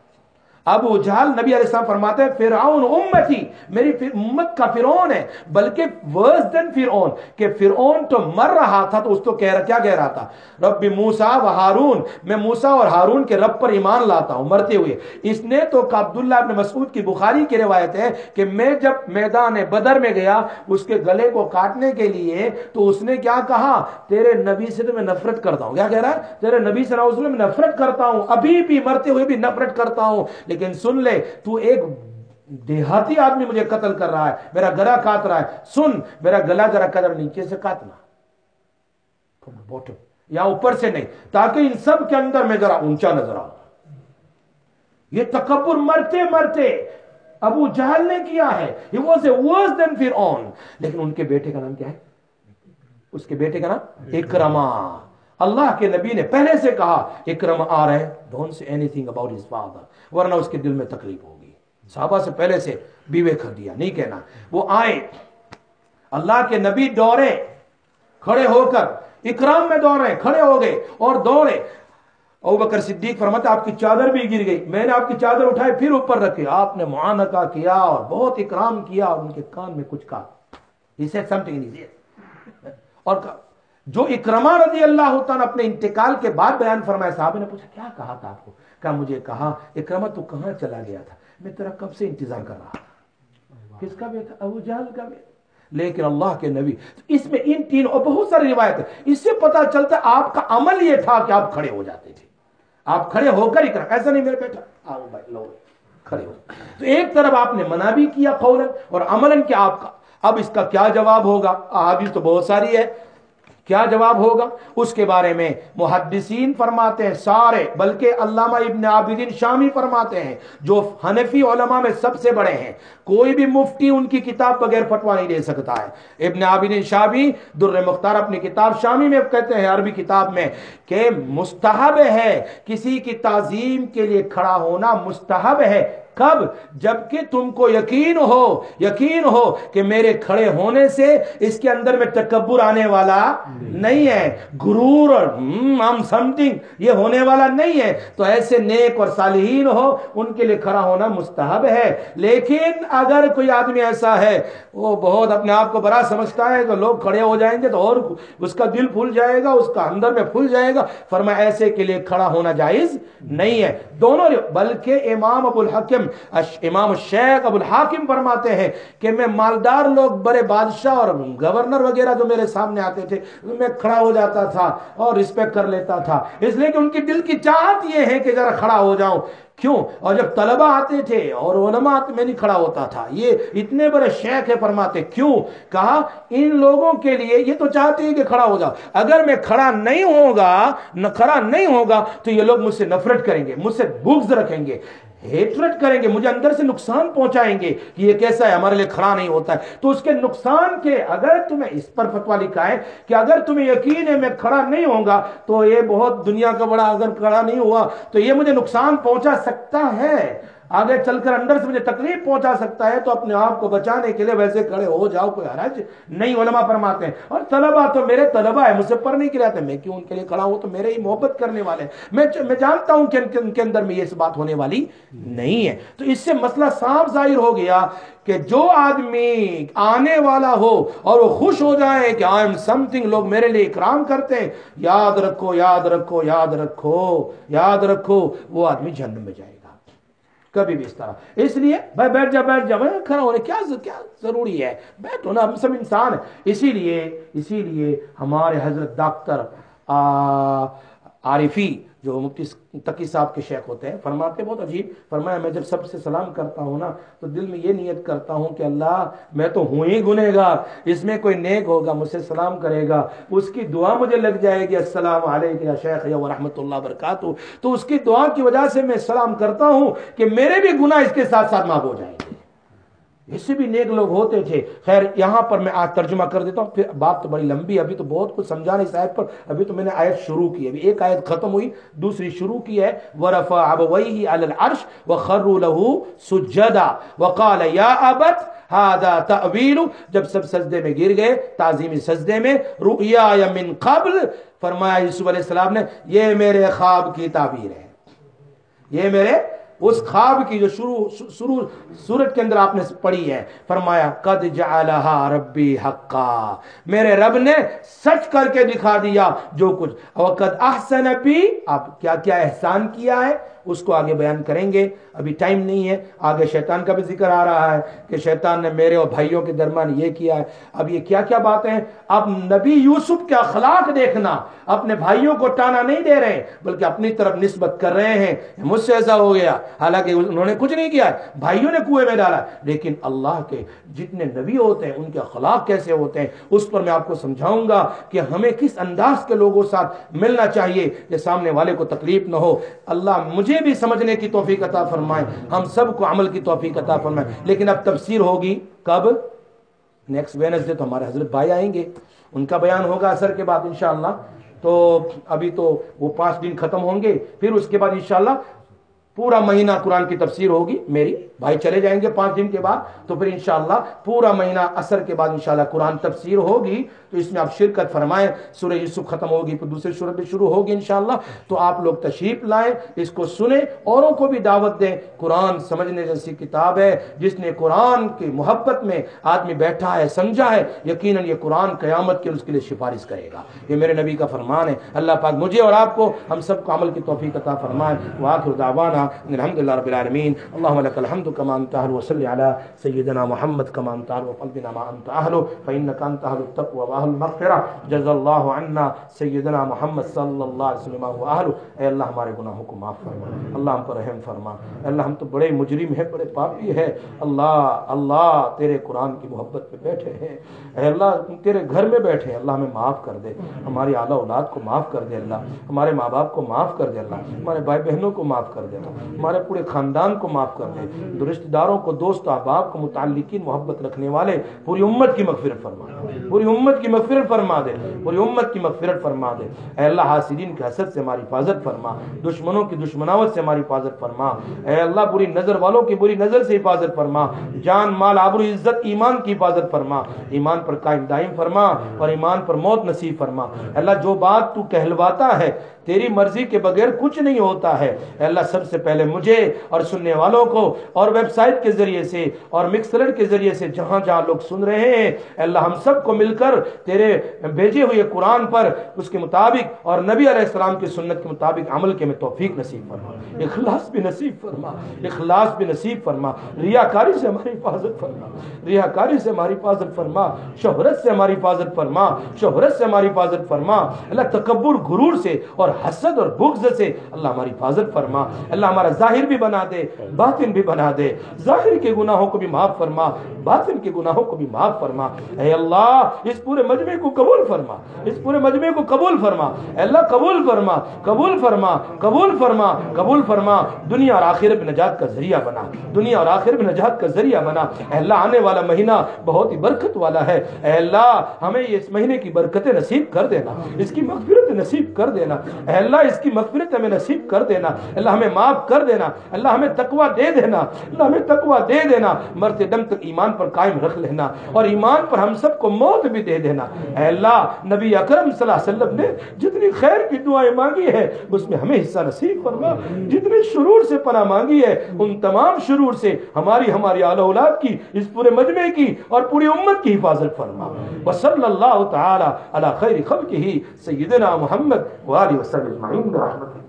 ابو جہل نبی علیہ السلام فرماتے ہیں فرعون امتی، میری امت کا فرعون ہے، بلکہ ورس دین فرعون، کہ فرعون تو مر رہا تھا تو اس تو کیا کہہ رہا تھا؟ رب موسیٰ و ہارون، میں موسیٰ اور ہارون کے رب پر ایمان لاتا ہوں مرتے ہوئے. اس نے تو عبداللہ ابن مسعود کی بخاری کی روایت ہے کہ میں جب میدان بدر میں گیا اس کے گلے کو کاٹنے کے لیے تو اس نے کیا کہا؟ تیرے نبی سے تو میں نفرت کرتا ہوں. کیا کہہ رہا ہے؟ تیرے نبی صلی اللہ علیہ وسلم میں نفرت کرتا ہوں، ابھی بھی مرتے ہوئے بھی نفرت کرتا ہوں. لیکن سن لے، تو ایک دیہاتی آدمی مجھے قتل کر رہا ہے، میرا گلا کاٹ رہا ہے، سن میرا گلا ذرا قدر نیچے سے کاٹنا، یا اوپر سے نہیں، تاکہ ان سب کے اندر میں ذرا اونچا نظر آؤں. یہ تکبر مرتے مرتے ابو جہل نے کیا ہے. He was a worse than Fir'aun. لیکن ان کے بیٹے کا نام کیا ہے؟ اس کے بیٹے کا نام اکرمہ. اللہ کے نبی نے پہلے سے کہا اکرم آ رہے ہیں، don't say anything about his father, ورنہ اس کے دل میں تکلیف ہوگی. صحابہ سے پہلے سے بیوے کر دیا، نہیں کہنا. وہ آئے، اللہ کے نبی دوڑے کھڑے ہو کر، اکرام میں دوڑ رہے، کھڑے ہو گئے اور دوڑے. ابوبکر صدیق فرماتے آپ کی چادر بھی گر گئی، میں نے آپ کی چادر اٹھائی پھر اوپر رکھی. آپ نے معانقہ کیا اور بہت اکرام کیا اور ان کے کان میں کچھ کہا. He said something in his ear. اور جو اکرمہ رضی اللہ تعالیٰ اپنے انتقال کے بعد بیان فرمایا، صحابہ نے پوچھا کیا کہا تھا آپ کو؟ کہا مجھے کہا اکرمہ تو کہاں چلا گیا تھا، میں تیرا کب سے انتظار کر رہا تھا. کس کا بیٹا؟ ابو جہل کا بیٹا. لیکن اللہ کے نبی، اس میں ان تین اور بہت ساری روایت ہے، اس سے پتا چلتا ہے آپ کا عمل یہ تھا کہ آپ کھڑے ہو جاتے تھے. آپ کھڑے ہو کر اکرام، ایسا نہیں میرے بیٹا آؤ بھائی لو کھڑے ہو. تو ایک طرف آپ نے منع بھی کیا قولاً اور عملاً کہ آپ کا. اب اس کا کیا جواب ہوگا؟ احادیث تو بہت ساری ہے، کیا جواب ہوگا اس کے بارے میں محدثین فرماتے ہیں سارے، بلکہ علامہ ابن عابدین شامی فرماتے ہیں جو حنفی علماء میں سب سے بڑے ہیں، کوئی بھی مفتی ان کی کتاب بغیر فتویٰ نہیں دے سکتا ہے. ابن عابدین شامی در مختار اپنی کتاب شامی میں کہتے ہیں، عربی کتاب میں، کہ مستحب ہے کسی کی تعظیم کے لیے کھڑا ہونا، مستحب ہے. کب؟ جبکہ تم کو یقین ہو کہ میرے کھڑے ہونے سے اس کے اندر میں تکبر آنے والا نہیں ہے، غرور اور سمتنگ یہ ہونے والا نہیں ہے. تو ایسے نیک اور صالحین ہو ان کے لیے کھڑا ہونا مستحب ہے. لیکن اگر کوئی آدمی ایسا ہے وہ بہت اپنے آپ کو بڑا سمجھتا ہے تو لوگ کھڑے ہو جائیں گے تو اور اس کا دل پھول جائے گا، اس کا اندر میں پھول جائے گا. فرمایا ایسے کے لیے کھڑا ہونا جائز نہیں ہے. دونوں، بلکہ امام ابو الحکم، امام الشیخ ابو الحاکم فرماتے ہیں کہ میں مالدار لوگ، بڑے بادشاہ اور گورنر وغیرہ جو میرے سامنے آتے تھے میں کھڑا ہو جاتا تھا اور رسپیکٹ کر لیتا تھا، اس لیے کہ ان کی دل کی چاہت یہ ہے کہ ذرا کھڑا ہو جاؤں. کیوں؟ اور جب طلبہ آتے تھے اور علماء آتے میں نہیں کھڑا ہوتا تھا. یہ اتنے بڑے شیخ ہے، فرماتے کیوں؟ کہا ان لوگوں کے لیے یہ تو چاہتے ہیں کہ کھڑا ہو جاؤ، اگر میں کھڑا نہیں ہوگا تو یہ لوگ مجھ سے نفرت کریں گے، مجھ سے بغض رکھیں گے، ہیٹرٹ کریں گے، مجھے اندر سے نقصان پہنچائیں گے کہ یہ کیسا ہے، ہمارے لیے کھڑا نہیں ہوتا ہے. تو اس کے نقصان کے، اگر تمہیں اس پر فتویٰ لکھا ہے کہ اگر تمہیں یقین ہے میں کھڑا نہیں ہوں گا تو یہ بہت دنیا کا بڑا، اگر کھڑا نہیں ہوا تو یہ مجھے نقصان پہنچا سکتا ہے، آگے چل کر اندر سے مجھے تکلیف پہنچا سکتا ہے، تو اپنے آپ کو بچانے کے لیے ویسے کھڑے ہو جاؤ، کوئی حرج نہیں. علماء فرماتے ہیں. اور طلبہ تو میرے طلبہ ہیں، مجھ سے پڑھ نہیں کراتے، میں کیوں ان کے لیے کھڑا ہوں؟ تو میرے ہی محبت کرنے والے ہیں، میں جانتا ہوں کہ ان کے اندر میں یہ بات ہونے والی نہیں ہے. تو اس سے مسئلہ صاف ظاہر ہو گیا کہ جو آدمی آنے والا ہو اور وہ خوش ہو جائے کہ آئی ایم سم تھنگ، لوگ میرے لیے اکرام کرتے ہیں، یاد رکھو وہ آدمی جہنم میں جائے گا کبھی بھی اس طرح. اس لیے بھائی بیٹھ جا کھڑا ہونے کیا ضروری ہے؟ بیٹھو نا، ہم سب انسان ہیں. اسی لیے ہمارے حضرت ڈاکٹر عارفی جو مفتی تقی صاحب کے شیخ ہوتے ہیں، فرماتے بہت عجیب، فرمایا میں جب سب سے سلام کرتا ہوں نا تو دل میں یہ نیت کرتا ہوں کہ اللہ میں تو ہوں ہی گنہگار، اس میں کوئی نیک ہوگا مجھ سے سلام کرے گا، اس کی دعا مجھے لگ جائے گی، السلام علیکم یا شیخ یا ورحمۃ اللہ وبرکاتہ، تو اس کی دعا کی وجہ سے میں سلام کرتا ہوں کہ میرے بھی گناہ اس کے ساتھ ساتھ معاف ہو جائیں گے. اس سے بھی نیک لوگ ہوتے تھے. خیر یہاں پر میں آج ترجمہ کر دیتا ہوں، پھر بات تو بڑی لمبی، ابھی تو بہت کچھ سمجھانے اس آیت پر. ابھی تو میں نے آیت شروع کی، ابھی ایک آیت ختم ہوئی، دوسری شروع کی ہے. وَرَفَعَ أَبَوَيْهِ عَلَى الْعَرْشِ وَخَرُّوا لَهُ سُجَّدًا وَقَالَ يَا أَبَتِ هَذَا تَأْوِيلُ، جب سب سجدے میں گر گئے، تعظیمی سجدے میں، رُؤْيَايَ مِن قَبْلِ، فرمایا یوسف علیہ السلام نے یہ میرے خواب کی تعبیر ہے، یہ میرے اس خواب کی جو شروع سورت کے اندر آپ نے پڑھی ہے. فرمایا قد جعلها ربی حقا، میرے رب نے سچ کر کے دکھا دیا جو کچھ. وقد احسن بی، اب کیا کیا احسان کیا ہے اس کو آگے بیان کریں گے، ابھی ٹائم نہیں ہے. آگے شیطان کا بھی ذکر آ رہا ہے کہ شیطان نے میرے اور بھائیوں کے درمیان یہ کیا ہے. اب یہ کیا کیا باتیں ہیں. اب نبی یوسف کے اخلاق دیکھنا، اپنے بھائیوں کو ٹانا نہیں دے رہے بلکہ اپنی طرف نسبت کر رہے ہیں، مجھ سے ایسا ہو گیا، حالانکہ انہوں نے کچھ نہیں کیا ہے، بھائیوں نے کنویں میں ڈالا. لیکن اللہ کے جتنے نبی ہوتے ہیں ان کے اخلاق کیسے ہوتے ہیں اس پر میں آپ کو سمجھاؤں گا کہ ہمیں کس انداز کے لوگوں ساتھ ملنا چاہیے کہ سامنے والے کو تکلیف نہ ہو. اللہ مجھے بھی سمجھنے کی توفیق عطا فرمائے، ہم سب کو عمل کی توفیق عطا فرمائے. لیکن اب تفسیر ہوگی کب؟ نیکسٹ وینسڈے تو ہمارے حضرت بھائی آئیں گے، ان کا بیان ہوگا عصر کے بعد انشاءاللہ. تو ابھی تو وہ 5 دن ختم ہوں گے، پھر اس کے بعد انشاءاللہ پورا مہینہ قرآن کی تفسیر ہوگی میری، بھائی چلے جائیں گے 5 دن کے بعد، تو پھر انشاءاللہ پورا مہینہ عصر کے بعد انشاءاللہ قرآن تفسیر ہوگی، تو اس میں آپ شرکت فرمائیں۔ سورہ یوسف ختم ہوگی، پھر دوسری سورت بھی شروع ہوگی انشاءاللہ، تو آپ لوگ تشریف لائیں، اس کو سنیں، اوروں کو بھی دعوت دیں۔ قرآن سمجھنے جیسی کتاب ہے، جس نے قرآن کی محبت میں آدمی بیٹھا ہے، سمجھا ہے، یقیناً یہ قرآن قیامت کے اس کے لیے سفارش کرے گا، یہ میرے نبی کا فرمان ہے۔ اللہ پاک مجھے اور آپ کو، ہم سب کو عمل کی توفیق عطا فرمائے۔ وآخر دعوانا الحمد للہ رب العالمین، اللهم لك الحمد كما انت اهل، وصل على سيدنا محمد كما انت اهل، وقلبنا ما انت اهل، فانك انت اهل التقوى واهل المغفرة، جزا اللہ عنا سیدنا محمد صلی اللہ علیہ وسلم و اہل۔ اے اللہ ہمارے گناہوں کو معاف فرما، اللہ ہم پر رحم فرما، اے اللہ ہم تو بڑے مجرم ہیں، بڑے پاپی ہیں، اللہ تیرے قرآن کی محبت میں بیٹھے ہیں، اے اللہ تیرے گھر میں بیٹھے ہیں، اللہ ہمیں معاف کر دے، ہماری اعلیٰ اولاد کو معاف کر دے اللہ، ہمارے ماں باپ کو معاف کر دے اللہ، ہمارے بھائی بہنوں کو معاف کر دے اللہ، ہمارے پورے خاندان کو معاف کر دے، رشتہ داروں کو، دوست احباب کو، متعلقین محبت رکھنے والے، پوری امت کی مغفرت فرما، پوری امت کی مغفرت فرما دے، پوری امت کی مغفرت فرما دے۔ اے اللہ حاسدین کے حسد سے ہماری حفاظت فرما، دشمنوں کی دشمناوت سے ہماری حفاظت فرما، اے اللہ بری نظر والوں کی بری نظر سے حفاظت فرما، جان مال آبرو عزت ایمان کی حفاظت فرما، ایمان پر قائم دائم فرما اور ایمان پر موت نصیب فرما۔ اے اللہ جو بات تو کہلواتا ہے تیری مرضی کے بغیر کچھ نہیں ہوتا ہے، اے اللہ سب سے پہلے مجھے اور سننے والوں کو اور ویب سائٹ کے ذریعے سے اور مکسلر کے ذریعے سے جہاں جہاں لوگ سن رہے ہیں، اے اللہ ہم سب کو مل کر تیرے بھیجے ہوئے قرآن پر اس کے مطابق اور نبی علیہ السلام کی سنت کے مطابق عمل کے میں توفیق نصیب فرما، اخلاص بھی نصیب فرما، اخلاص بھی نصیب فرما، ریاکاری سے ہماری حفاظت فرما، ریاکاری سے ہماری حفاظت فرما، شہرت سے ہماری حفاظت فرما، شہرت سے ہماری حفاظت فرما، اللہ تکبر غرور سے اور حسد اور بغض سے اللہ ہماری حفاظت فرما، اللہ ہمارا ظاہر بھی بنا دے باطن بھی بنا دے، ظاہر کے گناہوں کو بھی معاف فرما، باطن کے گناہوں کو بھی معاف فرما، اے اللہ اس پورے مجمع کو قبول فرما، اس پورے مجمع کو قبول فرما، اے اللہ قبول فرما، قبول فرما، قبول فرما، قبول فرما، دنیا اور آخرت میں نجات کا ذریعہ بنا، دنیا اور آخرت میں نجات کا ذریعہ بنا۔ اے اللہ آنے والا مہینہ بہت ہی برکت والا ہے، اے اللہ ہمیں اس مہینے کی برکتیں نصیب کر دینا، اس کی مغفرت نصیب کر دینا، اے اللہ اس کی مغفرت ہمیں نصیب کر دینا، اللہ ہمیں معاف کر دینا، اللہ ہمیں تقوی دے دینا، اللہ ہمیں تقوی دے دینا، مرتے دم تک ایمان پر قائم رکھ لینا اور ایمان پر ہم سب کو موت بھی دے دینا۔ اے اللہ نبی اکرم صلی اللہ علیہ وسلم نے جتنی خیر کی دعائیں مانگی ہے اس میں ہمیں حصہ نصیب فرما، جتنی شرور سے پناہ مانگی ہے ان تمام شرور سے ہماری اعلی اولاد کی، اس پورے مجمع کی اور پوری امت کی حفاظت فرما۔ وصلی اللہ تعالی علی خیر خلقہ سیدنا محمد وآلہ وسلم اجمعین برحمتہ۔